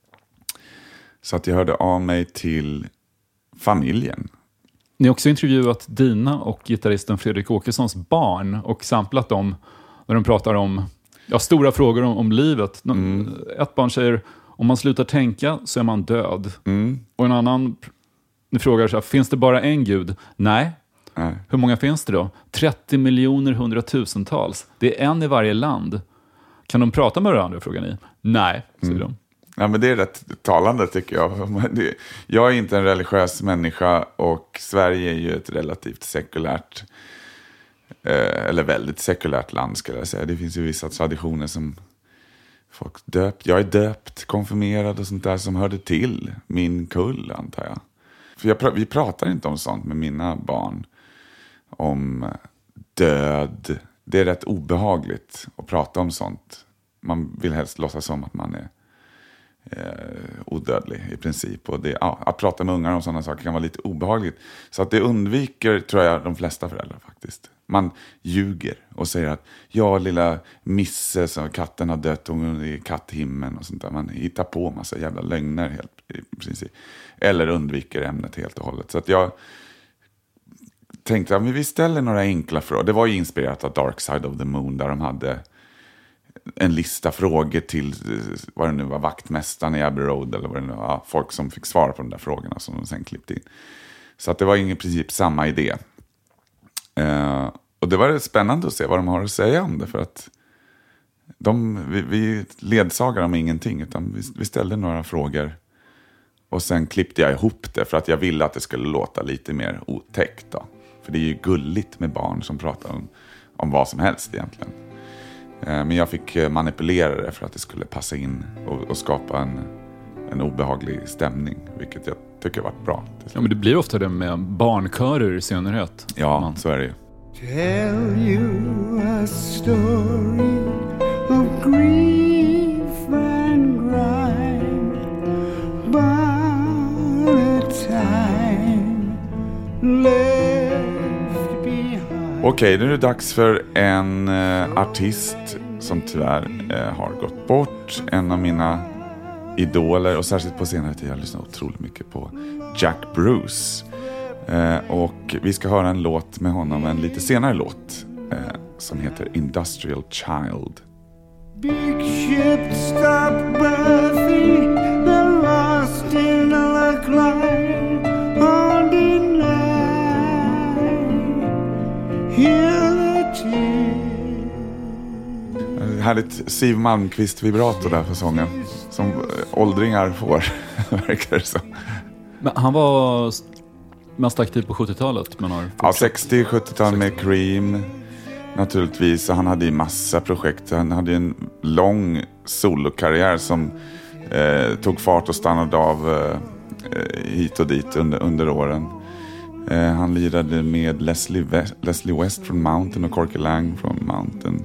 Så att jag hörde av mig till familjen. Ni har också intervjuat Dina och gitarristen Fredrik Åkessons barn. Och samplat dem när de pratar om stora frågor om livet. Ett barn säger, om man slutar tänka så är man död. Och en annan frågar så här, finns det bara en gud? Nej. Hur många finns det då? 30 miljoner 100 000-tals. Det är en i varje land. Kan de prata med varandra, frågar ni? Nej, säger de. Ja, men det är rätt talande tycker jag. Jag är inte en religiös människa och Sverige är ju ett relativt sekulärt eller väldigt sekulärt land skulle jag säga. Det finns ju vissa traditioner som folk döpt. Jag är döpt, konfirmerad och sånt där som hörde till min kull, antar jag. För vi pratar inte om sånt med mina barn. Om död. Det är rätt obehagligt att prata om sånt. Man vill helst låtsas som att man är odödlig i princip. Och att prata med ungar om sådana saker kan vara lite obehagligt. Så att det undviker, tror jag, de flesta föräldrar faktiskt. Man ljuger och säger att lilla Misse, så katten har dött och hon är i katthimmen och sånt där. Man hittar på massa jävla lögner helt i princip. Eller undviker ämnet helt och hållet. Så att jag tänkte att vi ställer några enkla frågor. Det var ju inspirerat av Dark Side of the Moon, där de hade en lista frågor till vad det nu var, vaktmästaren i Abbey Road eller vad det nu var, folk som fick svara på de där frågorna som de sen klippte in. Så att det var i princip samma idé. Och det var spännande att se vad de har att säga om det, för att vi ledsagar dem ingenting, utan vi ställde några frågor och sen klippte jag ihop det för att jag ville att det skulle låta lite mer otäckt då. För det är ju gulligt med barn som pratar om vad som helst egentligen. Men jag fick manipulera det för att det skulle passa in och skapa en obehaglig stämning, vilket jag tycker har varit bra. Ja, men det blir ofta det med barnkörer i synnerhet. Ja, så är det ju. Tell you a story of grief and grind, but a time left behind. Okej, nu är det dags för en artist som tyvärr har gått bort. En av mina idoler, och särskilt på senare tid har jag lyssnat otroligt mycket på Jack Bruce. Och vi ska höra en låt med honom, en lite senare låt som heter Industrial Child. Big ship stop berthing, the lost in the climb on the night. Hear the tears. Härligt Siw Malmkvist-vibrato där för sången, som åldringar får, verkar det som. Men han var mest aktiv på 70-talet, men har fortsatt. 60-70-tal med Cream naturligtvis. Han hade ju massa projekt. Han hade en lång solokarriär som tog fart och stannade av hit och dit under åren. Han lirade med Leslie West från Mountain och Corky Lang från Mountain.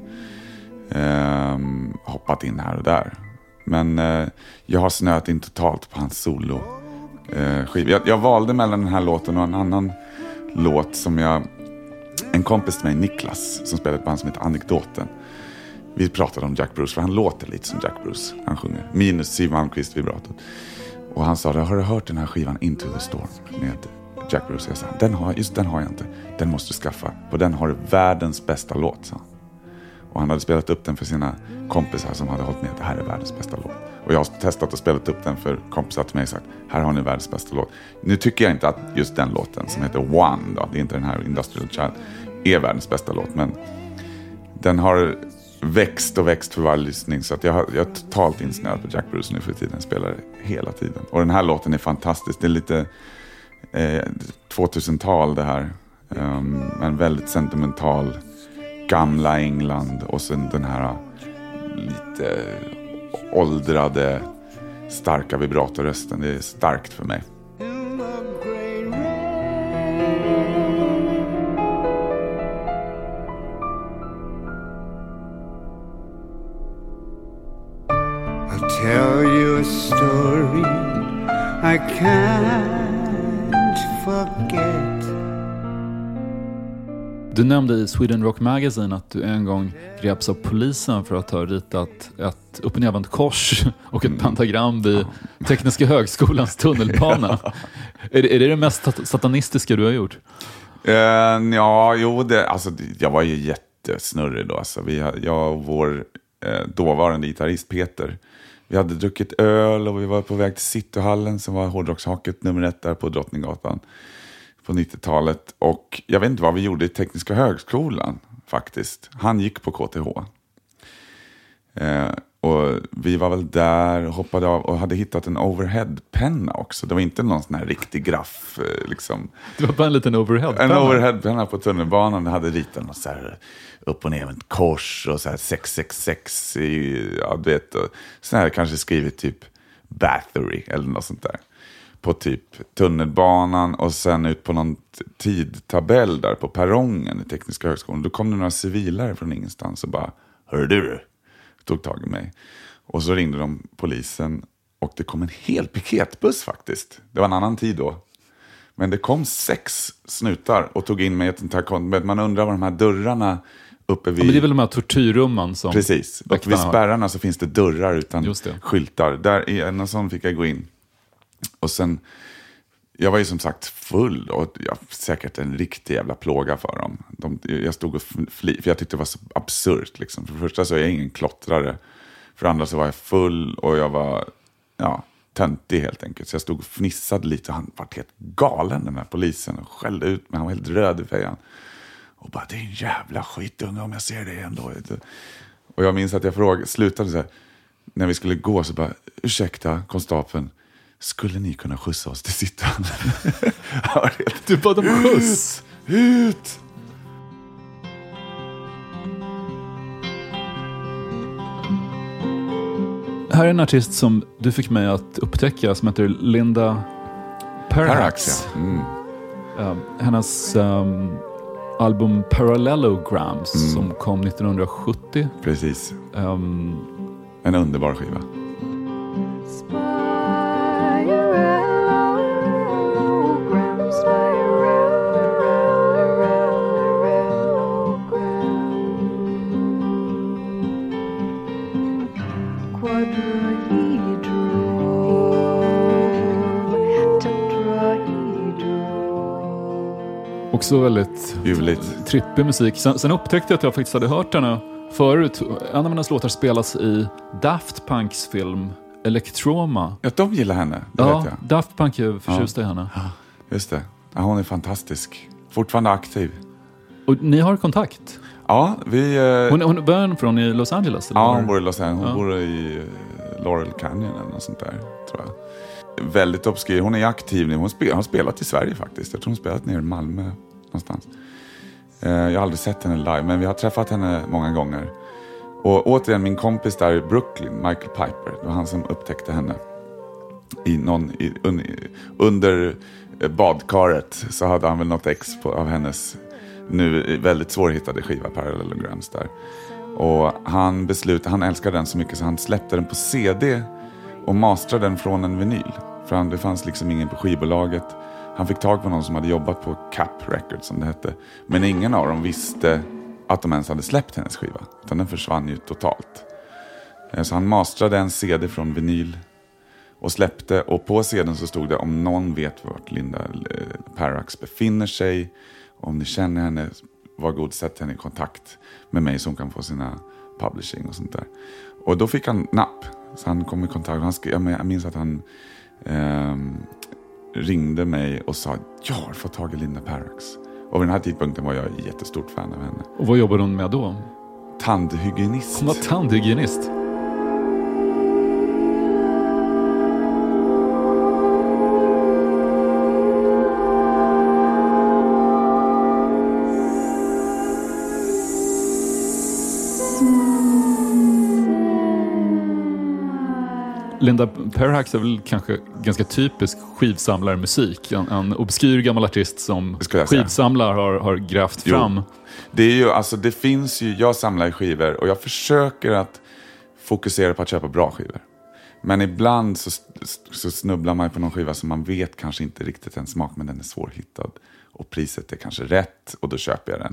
Hoppat in här och där. Men jag har snöat in totalt på hans solo. Jag valde mellan den här låten och en annan låt som en kompis till mig, Niklas, som spelade ett band som heter Anekdoten, Vi pratade om Jack Bruce, för han låter lite som Jack Bruce. Han sjunger, minus Siw Malmkvist vibrato. Och han sa, har du hört den här skivan Into the Storm med Jack Bruce? Jag sa, den har jag inte. Den måste du skaffa. På den har du världens bästa låt, sa han. Och han hade spelat upp den för sina kompisar som hade hållit med. Det här är världens bästa låt. Och jag har testat och spelat upp den för kompisar till mig och sagt, här har ni världens bästa låt. Nu tycker jag inte att just den låten som heter One, då, det är inte den här Industrial Child, är världens bästa låt. Men den har växt och växt för varje lyssning. Så att jag är totalt insnöad på Jack Bruce nu för tiden. Spelar hela tiden. Och den här låten är fantastisk. Det är lite 2000-tal det här. Men väldigt sentimental. Gamla England. Och sen den här lite åldrade starka vibratorrösten. Det är starkt för mig. Tell you a story I can't forget. Du nämnde i Sweden Rock Magazine att du en gång greps av polisen för att ha ritat ett upp- och nedvänt kors och ett pentagram vid Tekniska högskolans tunnelbana. Är det mest satanistiska du har gjort? Jag var ju jättesnurrig då. Alltså. Jag och vår dåvarande gitarrist Peter, vi hade druckit öl och vi var på väg till Cityhallen som var hårdrockshaket nummer 1 där på Drottninggatan på 90-talet. Och jag vet inte vad vi gjorde i Tekniska högskolan faktiskt. Han gick på KTH. Och vi var väl där och hoppade av och hade hittat en overhead-penna också. Det var inte någon sån här riktig graff liksom. Det var bara en liten overhead-penna. En overhead-penna på tunnelbanan. Det hade ritat något så här upp och ner ett kors och så här 666 så här kanske skrivit typ Bathory eller något sånt där. På typ tunnelbanan och sen ut på någon tidtabell där på perrongen i Tekniska högskolan. Då kom det några civilare från ingenstans och bara, hör du? Tog tag i mig. Och så ringde de polisen och det kom en hel piketbuss faktiskt. Det var en annan tid då. Men det kom 6 snutar och tog in mig i ett interkont. Man undrar vad de här dörrarna uppe vid... Ja, men det är väl de här tortyrrumman som... Precis. Och vid spärrarna så finns det dörrar utan skyltar. Där i en sån fick jag gå in. Och sen... Jag var ju som sagt full och säkert en riktig jävla plåga för dem. Jag stod och för jag tyckte det var så absurt. Liksom. För det första så är jag ingen klottrare. För det andra så var jag full och jag var töntig helt enkelt. Så jag stod och fnissade lite och han var helt galen den här polisen och skällde ut mig. Han var helt röd i fejan. Och bara, det är en jävla skitunge om jag ser det ändå. Och jag minns att jag slutade så här. När vi skulle gå så bara, ursäkta konstapeln. Skulle ni kunna skjutsa oss till Cittan? Du bad om skjuts. Ut! Här är en artist som du fick mig att upptäcka som heter Linda Perrax. Hennes album Parallelograms som kom 1970. Precis. En underbar skiva. Också väldigt trippig musik. Sen upptäckte jag att jag faktiskt hade hört henne förut. En av hennes låtar spelas i Daft Punks film Electroma. Ja, de gillar henne, det vet jag. Daft Punk är förtjusta i henne. Ja, just det. Ja, hon är fantastisk. Fortfarande aktiv. Och ni har kontakt? Ja, vi... Hon är från i Los Angeles? Eller? Ja, hon bor i Los Angeles. Hon bor i Laurel Canyon eller något sånt där, tror jag. Väldigt obskyr. Hon är aktiv nu. Hon har spelat i Sverige faktiskt. Jag tror hon spelat ner i Malmö någonstans. Jag har aldrig sett henne live, men vi har träffat henne många gånger. Och återigen, min kompis där i Brooklyn, Michael Piper, det var han som upptäckte henne. Under badkaret så hade han väl något ex av hennes nu väldigt svårhittade skiva Parallelograms där. Och han älskade den så mycket så han släppte den på CD och mastrade den från en vinyl. För det fanns liksom ingen på skivbolaget. Han fick tag på någon som hade jobbat på Cap Records som det hette. Men ingen av dem visste att de ens hade släppt hennes skiva. Utan den försvann ju totalt. Så han masterade en CD från vinyl och släppte. Och på CD:n så stod det: om någon vet vart Linda Parax befinner sig, om ni känner henne, var god, sätt henne i kontakt med mig så hon kan få sina publishing och sånt där. Och då fick han napp. Så han kom i kontakt. Jag minns att han ringde mig och sa: jag har fått tag i Linda Parax. Och vid den här tidpunkten var jag jättestort fan av henne. Och vad jobbade hon med då? Tandhygienist. Hon var tandhygienist. Linda Parax är väl kanske ganska typisk skivsamlarmusik. En obskyr gammal artist som skivsamlar har grävt fram. Det är ju, alltså det finns ju, jag samlar skivor och jag försöker att fokusera på att köpa bra skivor. Men ibland så snubblar man på någon skiva som man vet kanske inte riktigt en smak, men den är svårhittad. Och priset är kanske rätt och då köper jag den.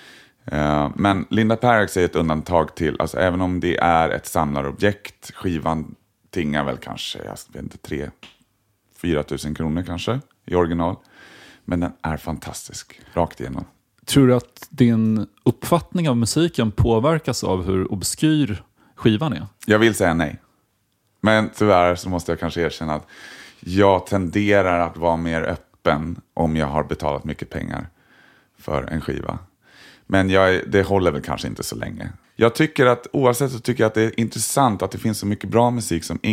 Men Linda Parax är ett undantag till, alltså även om det är ett samlarobjekt, skivan tingar väl kanske, jag vet inte, 3-4 000 kronor kanske i original. Men den är fantastisk, rakt igenom. Tror du att din uppfattning av musiken påverkas av hur obskyr skivan är? Jag vill säga nej. Men tyvärr så måste jag kanske erkänna att jag tenderar att vara mer öppen om jag har betalat mycket pengar för en skiva. Men det håller väl kanske inte så länge. Jag tycker att oavsett så tycker jag att det är intressant att det finns så mycket bra musik som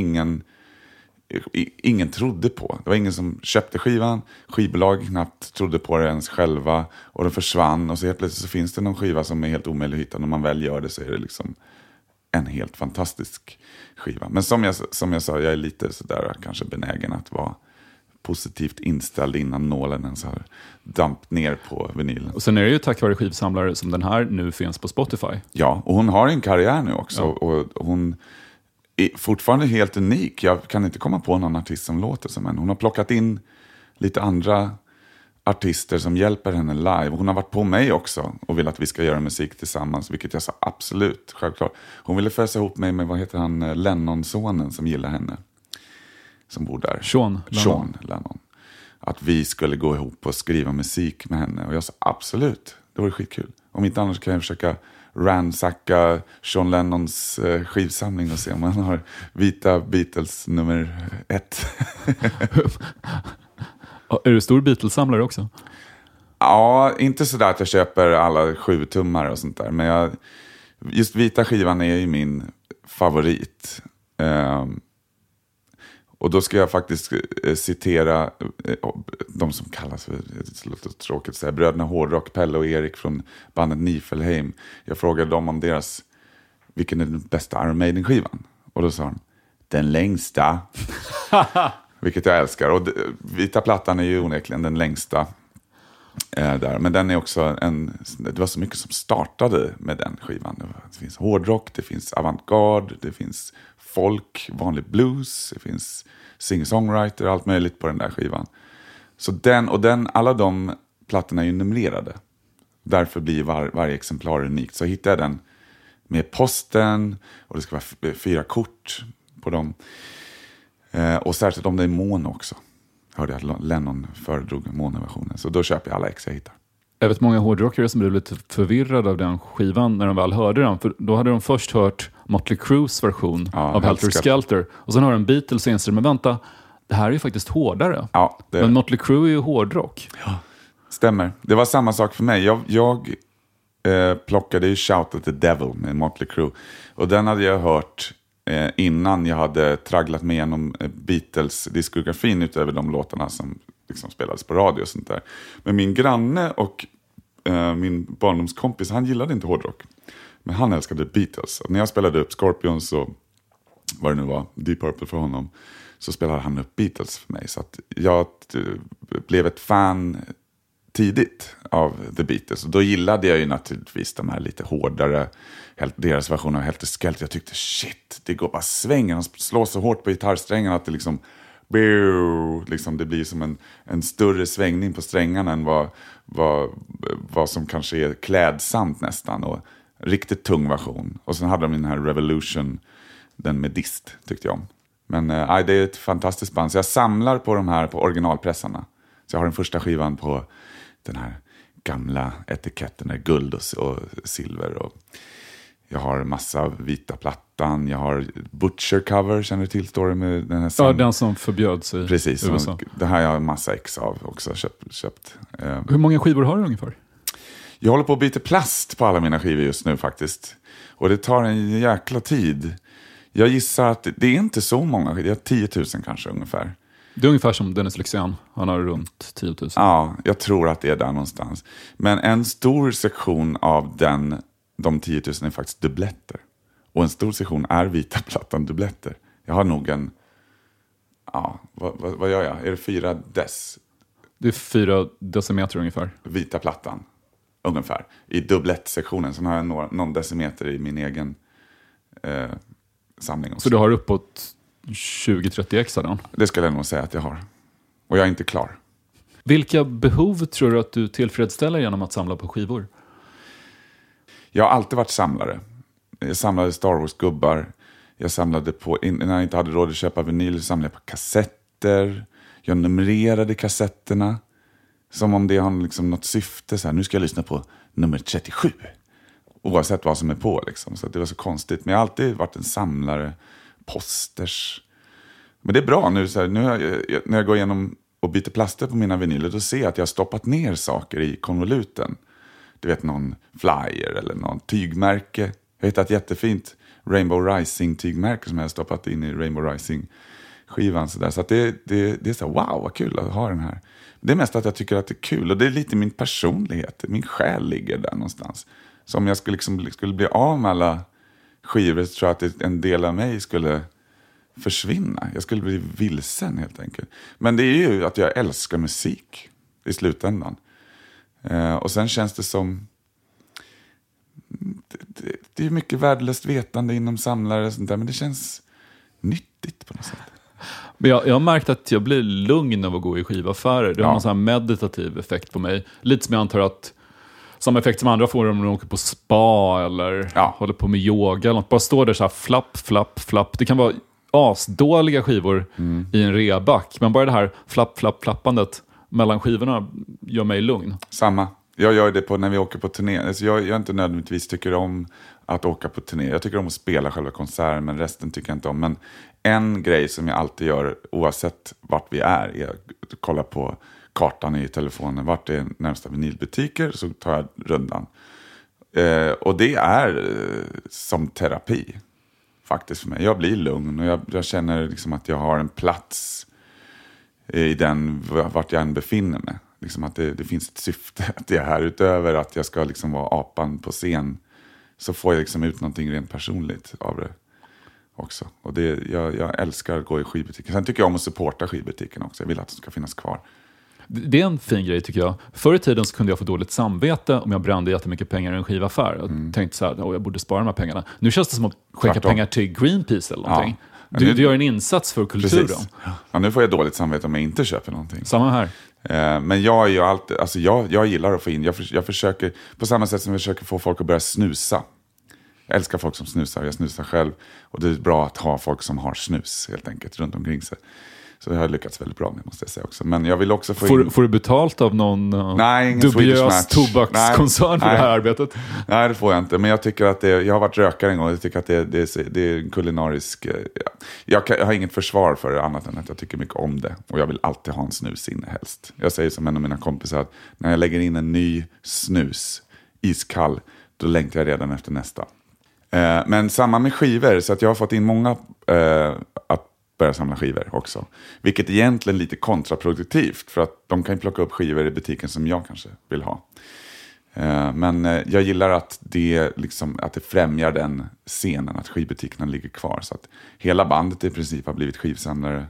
ingen trodde på. Det var ingen som köpte skivan. Skivbolag knappt trodde på det ens själva. Och det försvann. Och så helt plötsligt så finns det någon skiva som är helt omöjlig att hitta. När man väl gör det så är det liksom en helt fantastisk skiva. Men som jag sa, jag är lite sådär kanske benägen att vara positivt inställd innan nålen ens har dampt ner på vinylen. Och sen är det ju tack vare skivsamlare som den här nu finns på Spotify. Ja, och hon har en karriär nu också. Ja. Och hon är fortfarande helt unik. Jag kan inte komma på någon artist som låter som henne. Hon har plockat in lite andra artister som hjälper henne live. Hon har varit på mig också och vill att vi ska göra musik tillsammans, vilket jag sa absolut, självklart. Hon ville fösa ihop mig med, vad heter han, Lennon-sonen som gillar henne. Som bor där. Sean Lennon. Att vi skulle gå ihop och skriva musik med henne. Och jag sa absolut, det var skitkul. Om inte annars kan jag försöka ransacka Sean Lennons skivsamling och se om han har vita Beatles nummer 1. Är du stor Beatles-samlare också? Ja, inte sådär att jag köper alla 7-tummar och sånt där. Men just vita skivan är ju min favorit. Och då ska jag faktiskt citera de som kallas, det låter tråkigt att säga, bröderna Hårdrock, Pelle och Erik från bandet Nifelheim. Jag frågade dem om vilken är den bästa Iron Maiden-skivan? Och då sa de, den längsta. Vilket jag älskar. Och vita plattan är ju onekligen den längsta där. Men den är också det var så mycket som startade med den skivan. Det finns hårdrock, det finns avantgarde, det finns folk, vanlig blues, det finns singer-songwriter, allt möjligt på den där skivan. Så alla de plattorna är ju numrerade. Därför blir varje exemplar unikt. Så hittar jag den med posten och det ska vara 4 kort på dem. Och särskilt om det är mono också. Hörde jag att Lennon föredrog mono-versionen. Så då köper jag alla ex jag hittar. Jag vet många hårdrockare som blev lite förvirrade av den skivan när de väl hörde den. För då hade de först hört Motley Crues version av Helter Skelter. Och sen har de Beatles och inser, men vänta, det här är ju faktiskt hårdare. Ja, men Motley Crue är ju hårdrock. Ja, stämmer. Det var samma sak för mig. Jag plockade ju Shout at the Devil med Motley Crue. Och den hade jag hört innan jag hade tragglat mig igenom Beatles-diskografin utöver de låtarna som liksom spelades på radio och sånt där. Men min granne och min barndomskompis, han gillade inte hårdrock. Men han älskade Beatles. Och när jag spelade upp Scorpions och vad det nu var, Deep Purple för honom, så spelade han upp Beatles för mig. Så att jag blev ett fan tidigt av The Beatles. Och då gillade jag ju naturligtvis de här lite hårdare, deras version av Helter Skelter. Jag tyckte shit, det går bara svängen. Han slår så hårt på gitarrsträngen att det liksom liksom det blir som en större svängning på strängarna än vad som kanske är klädsamt nästan, och riktigt tung version. Och sen hade de den här Revolution, den med dist, tyckte jag om. Men det är ett fantastiskt band, så jag samlar på de här på originalpressarna. Så jag har den första skivan på den här gamla etiketten med guld och silver, och jag har massa vita plattan. Jag har Butcher cover, känner du till, står det med den här Ja, den som förbjöds i Precis, USA. Det här har jag massa ex av också köpt. Hur många skivor har du ungefär? Jag håller på att byta plast på alla mina skivor just nu faktiskt. Och det tar en jäkla tid. Jag gissar att det är inte så många skivor. Jag har 10 000 kanske ungefär. Det är ungefär som Dennis Lyxzén. Han har runt 10 000. Ja, jag tror att det är där någonstans. Men en stor sektion av de 10 000 är faktiskt dubbletter. Och en stor sektion är vita plattan dubbletter. Jag har nog en... Ja, vad gör jag? Är det 4 dess? Det är 4 decimeter ungefär. Vita plattan, ungefär. I dubblettsektionen. Sen har jag någon decimeter i min egen samling också. Så du har uppåt 20-30 ex av den? Det skulle jag nog säga att jag har. Och jag är inte klar. Vilka behov tror du att du tillfredsställer genom att samla på skivor? Jag har alltid varit samlare. Jag samlade Star Wars-gubbar. Jag samlade på, när jag inte hade råd att köpa vinyl, så samlade jag på kassetter. Jag numrerade kassetterna. Som om det har liksom något syfte. Så här, nu ska jag lyssna på nummer 37. Oavsett vad som är på. Liksom. Så det var så konstigt. Men jag har alltid varit en samlare. Posters. Men det är bra nu. Så här, när jag går igenom och byter plaster på mina vinyler, då ser jag att jag har stoppat ner saker i konvoluten. Du vet, någon flyer eller någon tygmärke. Jag har hittat ett jättefint Rainbow Rising-tygmärke som jag har stoppat in i Rainbow Rising-skivan. Så att det är så här, wow, vad kul att ha den här. Det är mest att jag tycker att det är kul. Och det är lite min personlighet. Min själ ligger där någonstans. Så om jag skulle bli av med alla skivor, så tror jag att en del av mig skulle försvinna. Jag skulle bli vilsen helt enkelt. Men det är ju att jag älskar musik i slutändan. Och sen känns det som... Det är mycket värdelöst vetande inom samlare och sånt där, men det känns nyttigt på något sätt. Men jag har märkt att jag blir lugn av att gå i skivaffärer. Det har någon sån här meditativ effekt på mig. Lite som jag antar att samma effekt som andra får om de åker på spa eller håller på med yoga eller något. Bara står där så här flapp, flapp, flapp. Det kan vara asdåliga skivor i en reback, men bara det här flapp, flapp, flappandet mellan skivorna gör mig lugn. Samma. Jag gör det när vi åker på turné. Alltså jag inte nödvändigtvis tycker om att åka på turné. Jag tycker om att spela själva konserten, men resten tycker jag inte om. Men en grej som jag alltid gör, oavsett vart vi är att kolla på kartan i telefonen. Vart är närmsta vinylbutiker, så tar jag rundan. Och det är som terapi faktiskt för mig. Jag blir lugn och jag känner liksom att jag har en plats i den, vart jag än befinner mig. Liksom att det finns ett syfte att jag är här, utöver att jag ska liksom vara apan på scen, så får jag liksom ut någonting rent personligt av det också. Och jag älskar att gå i skivbutiken. Sen tycker jag om att supporta skivbutiken också. Jag vill att de ska finnas kvar. Det är en fin grej tycker jag. Förr i tiden så kunde jag få dåligt samvete om jag brände jättemycket pengar i en skivaffär. Jag tänkte så här, jag borde spara de här pengarna. Nu känns det som att skicka pengar till Greenpeace eller någonting. Ja. Du gör en insats för kulturen. Precis. Ja, nu får jag dåligt samvete om jag inte köper någonting. Samma här. Men jag är ju alltid, alltså jag gillar att få in, jag försöker, på samma sätt som jag försöker få folk att börja snusa. Jag älskar folk som snusar, jag snusar själv. Och det är bra att ha folk som har snus helt enkelt runt omkring sig. Så det har jag lyckats väldigt bra med, måste jag säga också. Men jag vill också får du betalt av någon dubiös tobakskoncern för det här arbetet? Nej, det får jag inte. Men jag tycker att jag har varit rökare en gång. Jag tycker att det är en kulinarisk... Jag har inget försvar för det, annat än att jag tycker mycket om det. Och jag vill alltid ha en snus inne helst. Jag säger som en av mina kompisar att när jag lägger in en ny snus, iskall, då längtar jag redan efter nästa. Men samma med skivor, så att jag har fått in många att börja samla skivor också. Vilket egentligen är lite kontraproduktivt, för att de kan plocka upp skivor i butiken som jag kanske vill ha. Men jag gillar att det främjar den scenen, att skivbutikerna ligger kvar. Så att hela bandet i princip har blivit skivsamlare.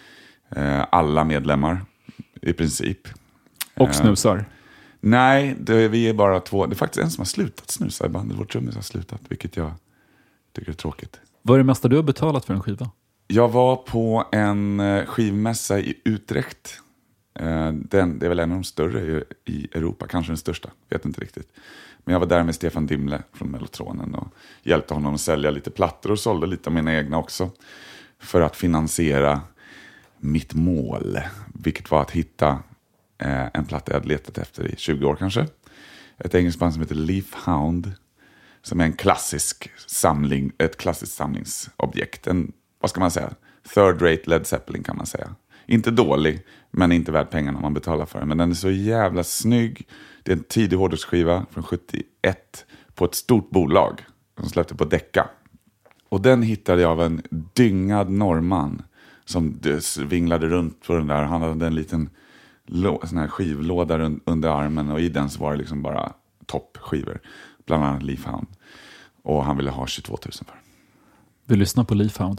Alla medlemmar i princip. Och snusar? Nej, vi är bara 2. Det är faktiskt en som har slutat snusa i bandet. Vår trummis har slutat, vilket jag tycker är tråkigt. Vad är det mesta du har betalat för en skiva? Jag var på en skivmässa i Utrecht. Det är väl en av de större i Europa, kanske den största, vet inte riktigt. Men jag var där med Stefan Dimle från Mellotronen och hjälpte honom att sälja lite plattor och sålde lite av mina egna också. För att finansiera mitt mål, vilket var att hitta en platta jag hade letat efter i 20 år kanske. Ett engelskt band som heter Leafhound, som är ett klassiskt samlingsobjekt. Vad ska man säga? Third rate Led Zeppelin kan man säga. Inte dålig, men inte värd pengarna man betalar för den. Men den är så jävla snygg. Det är en tidig hårdrocksskiva från 71 på ett stort bolag som släppte på Decca. Och den hittade jag av en dyngad norrman som vinglade runt på den där. Han hade en liten sån här skivlåda under armen och i den så var det liksom bara toppskivor. Bland annat Leafhound. Och han ville ha 22 000 för. Vi lyssnar på Leafhound.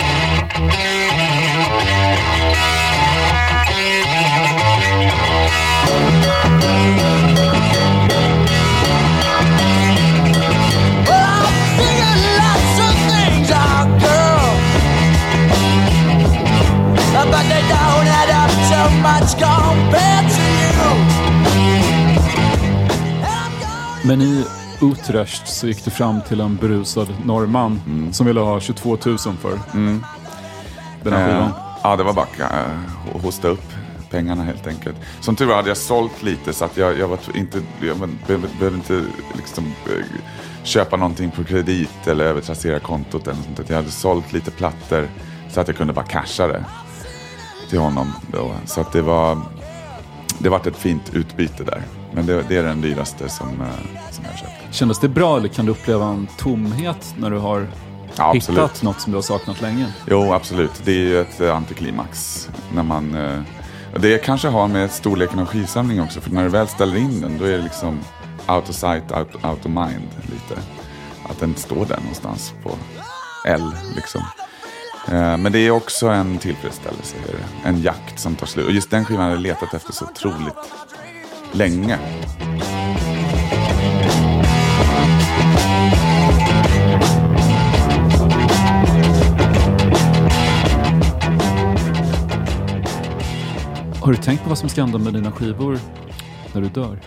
But they don't add up so much compared to you. Men i Utrecht så gick det fram till en berusad norrman som ville ha 22 000 för den här skivan. Ja, det var bara att hosta upp pengarna helt enkelt. Som tur var hade jag sålt lite så att jag behövde inte liksom köpa någonting på kredit eller övertrassera kontot eller sånt. Jag hade sålt lite plattor så att jag kunde bara casha det till honom då. Så att det var ett fint utbyte där. Men det är den dyraste som jag köpt. Kändes det bra eller kan du uppleva en tomhet när du har hittat något som du har saknat länge? Jo, absolut. Det är ju ett antiklimax när man... Det kanske har med storleken av skivsamling också. För när du väl ställer in den, då är det liksom out of sight, out of mind lite. Att den står där någonstans på L liksom. Men det är också en tillfredsställelse. En jakt som tar slut. Och just den skivan har jag letat efter så otroligt länge. Har du tänkt på vad som ska hända med dina skivor när du dör?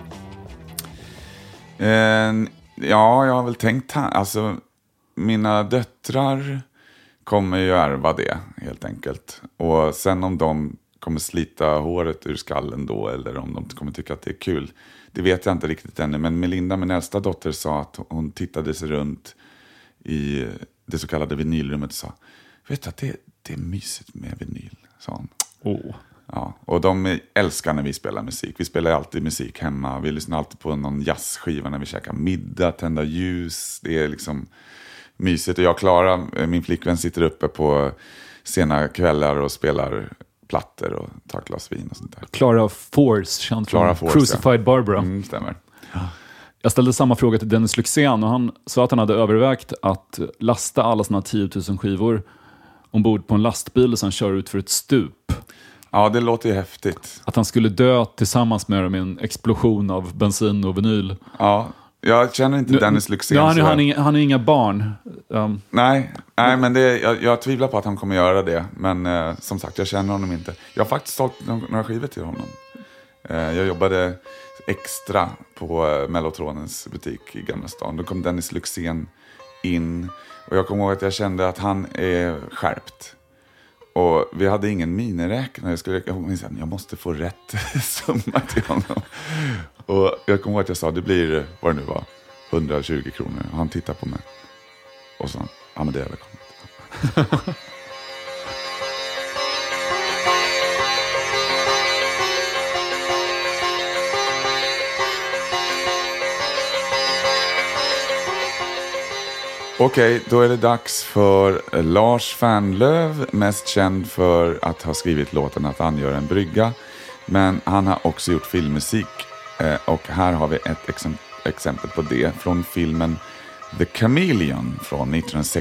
Ja, jag har väl tänkt här. Alltså, mina döttrar kommer ju ärva det helt enkelt. Och sen om de kommer slita håret ur skallen då eller om de kommer tycka att det är kul, det vet jag inte riktigt ännu. Men Melinda, min äldsta dotter, sa att hon tittade sig runt i det så kallade vinylrummet och sa, vet du att det är mysigt med vinyl, sa hon. Ja, och de älskar när vi spelar musik. Vi spelar alltid musik hemma. Vi lyssnar alltid på någon jazzskiva när vi käkar middag, tänder ljus. Det är liksom mysigt. Och jag och Klara, min flickvän, sitter uppe på sena kvällar och spelar plattor och tar ett glas vin och sånt där. Clara Force, känd från Crucified Barbara. Stämmer. Ja. Jag ställde samma fråga till Dennis Lyxzén och han sa att han hade övervägt att lasta alla såna 10 000 skivor ombord på en lastbil och sen köra ut för ett stup. Ja, det låter ju häftigt. Att han skulle dö tillsammans med dem i en explosion av bensin och vinyl. Ja, jag känner inte Dennis Lyxzén. Han är inga barn. Nej, men jag tvivlar på att han kommer göra det. Men som sagt, jag känner honom inte. Jag har faktiskt sålt några skivor till honom. Jag jobbade extra på Mellotronens butik i Gamla stan. Då kom Dennis Lyxzén in. Och jag kommer ihåg att jag kände att han är skärpt. Och vi hade ingen miniräknare. Jag måste få rätt summa till honom. Och jag kommer ihåg att jag sa, det blir, vad det nu var, 120 kronor. Och han tittade på mig. Och så, ja men det är välkommet. Okej, då är det dags för Lars Fernlöv, mest känd för att ha skrivit låten Att angöra en brygga. Men han har också gjort filmmusik och här har vi ett exempel på det från filmen The Chameleon från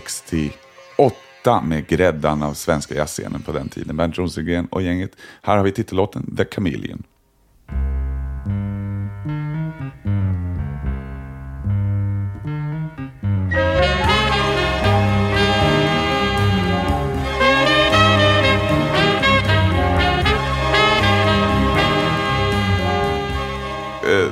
1968 med gräddan av svenska jazzscenen på den tiden. Bernt Rosengren och gänget. Här har vi titellåten The Chameleon.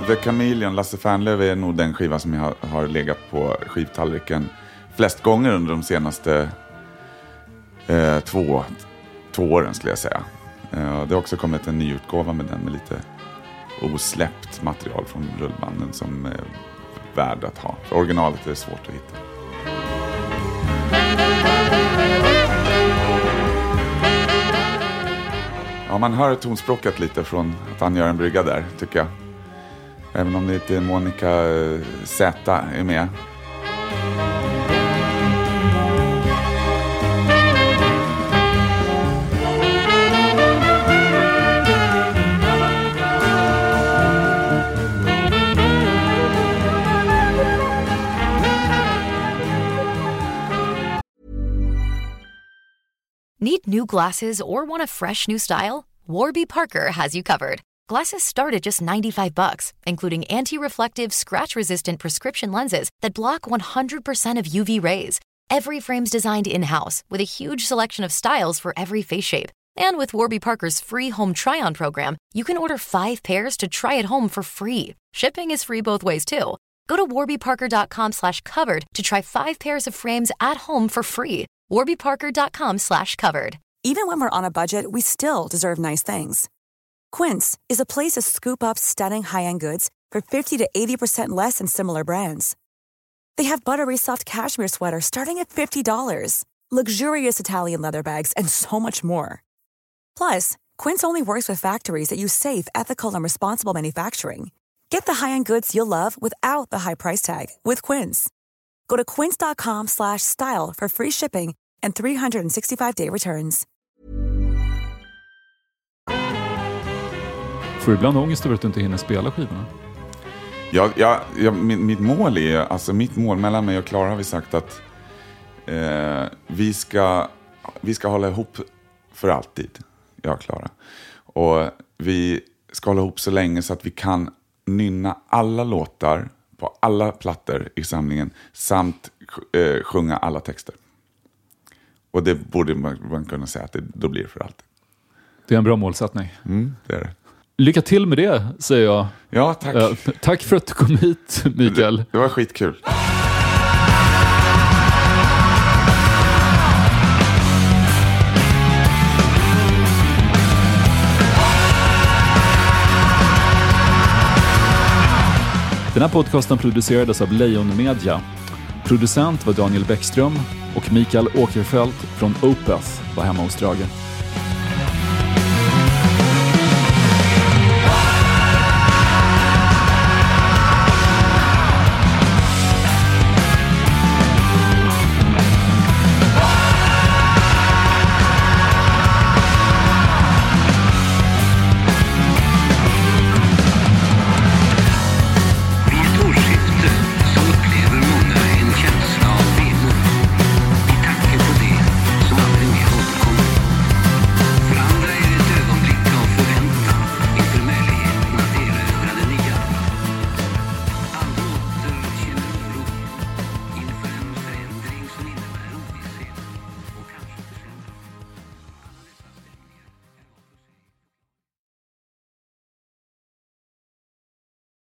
The Chameleon, Lasse Fernlöf är nog den skiva som jag har legat på skivtallriken flest gånger under de senaste 2 åren skulle jag säga. Det har också kommit en ny utgåva med den med lite osläppt material från rullbanden som är värd att ha. För originalet är svårt att hitta. Ja, man hör tonspråket lite från att han gör en brygga där, tycker jag. Även om det inte är Monica Z är med. Need new glasses or want a fresh new style? Warby Parker has you covered. Glasses start at just $95, including anti-reflective, scratch-resistant prescription lenses that block 100% of UV rays. Every frame's designed in-house with a huge selection of styles for every face shape. And with Warby Parker's free home try-on program, you can order 5 pairs to try at home for free. Shipping is free both ways, too. Go to warbyparker.com/covered to try 5 pairs of frames at home for free. warbyparker.com/covered. Even when we're on a budget, we still deserve nice things. Quince is a place to scoop up stunning high-end goods for 50 to 80% less than similar brands. They have buttery soft cashmere sweaters starting at $50, luxurious Italian leather bags, and so much more. Plus, Quince only works with factories that use safe, ethical, and responsible manufacturing. Get the high-end goods you'll love without the high price tag with Quince. Go to quince.com/style for free shipping and 365-day returns. Får du ibland ångest över att du inte hinner spela skivorna? Mitt mål är, alltså mitt mål mellan mig och Klara har vi sagt att vi ska hålla ihop för alltid, jag och Klara. Och vi ska hålla ihop så länge så att vi kan nynna alla låtar på alla plattor i samlingen samt sjunga alla texter. Och det borde man kunna säga att då blir det för alltid. Det är en bra målsättning. Det är det. Lycka till med det, säger jag. Ja, tack. Tack för att du kom hit, Mikael. Det var skitkul. Den här podcasten producerades av Lejon Media. Producent var Daniel Bäckström och Mikael Åkerfeldt från Opeth var hemma hos Drage.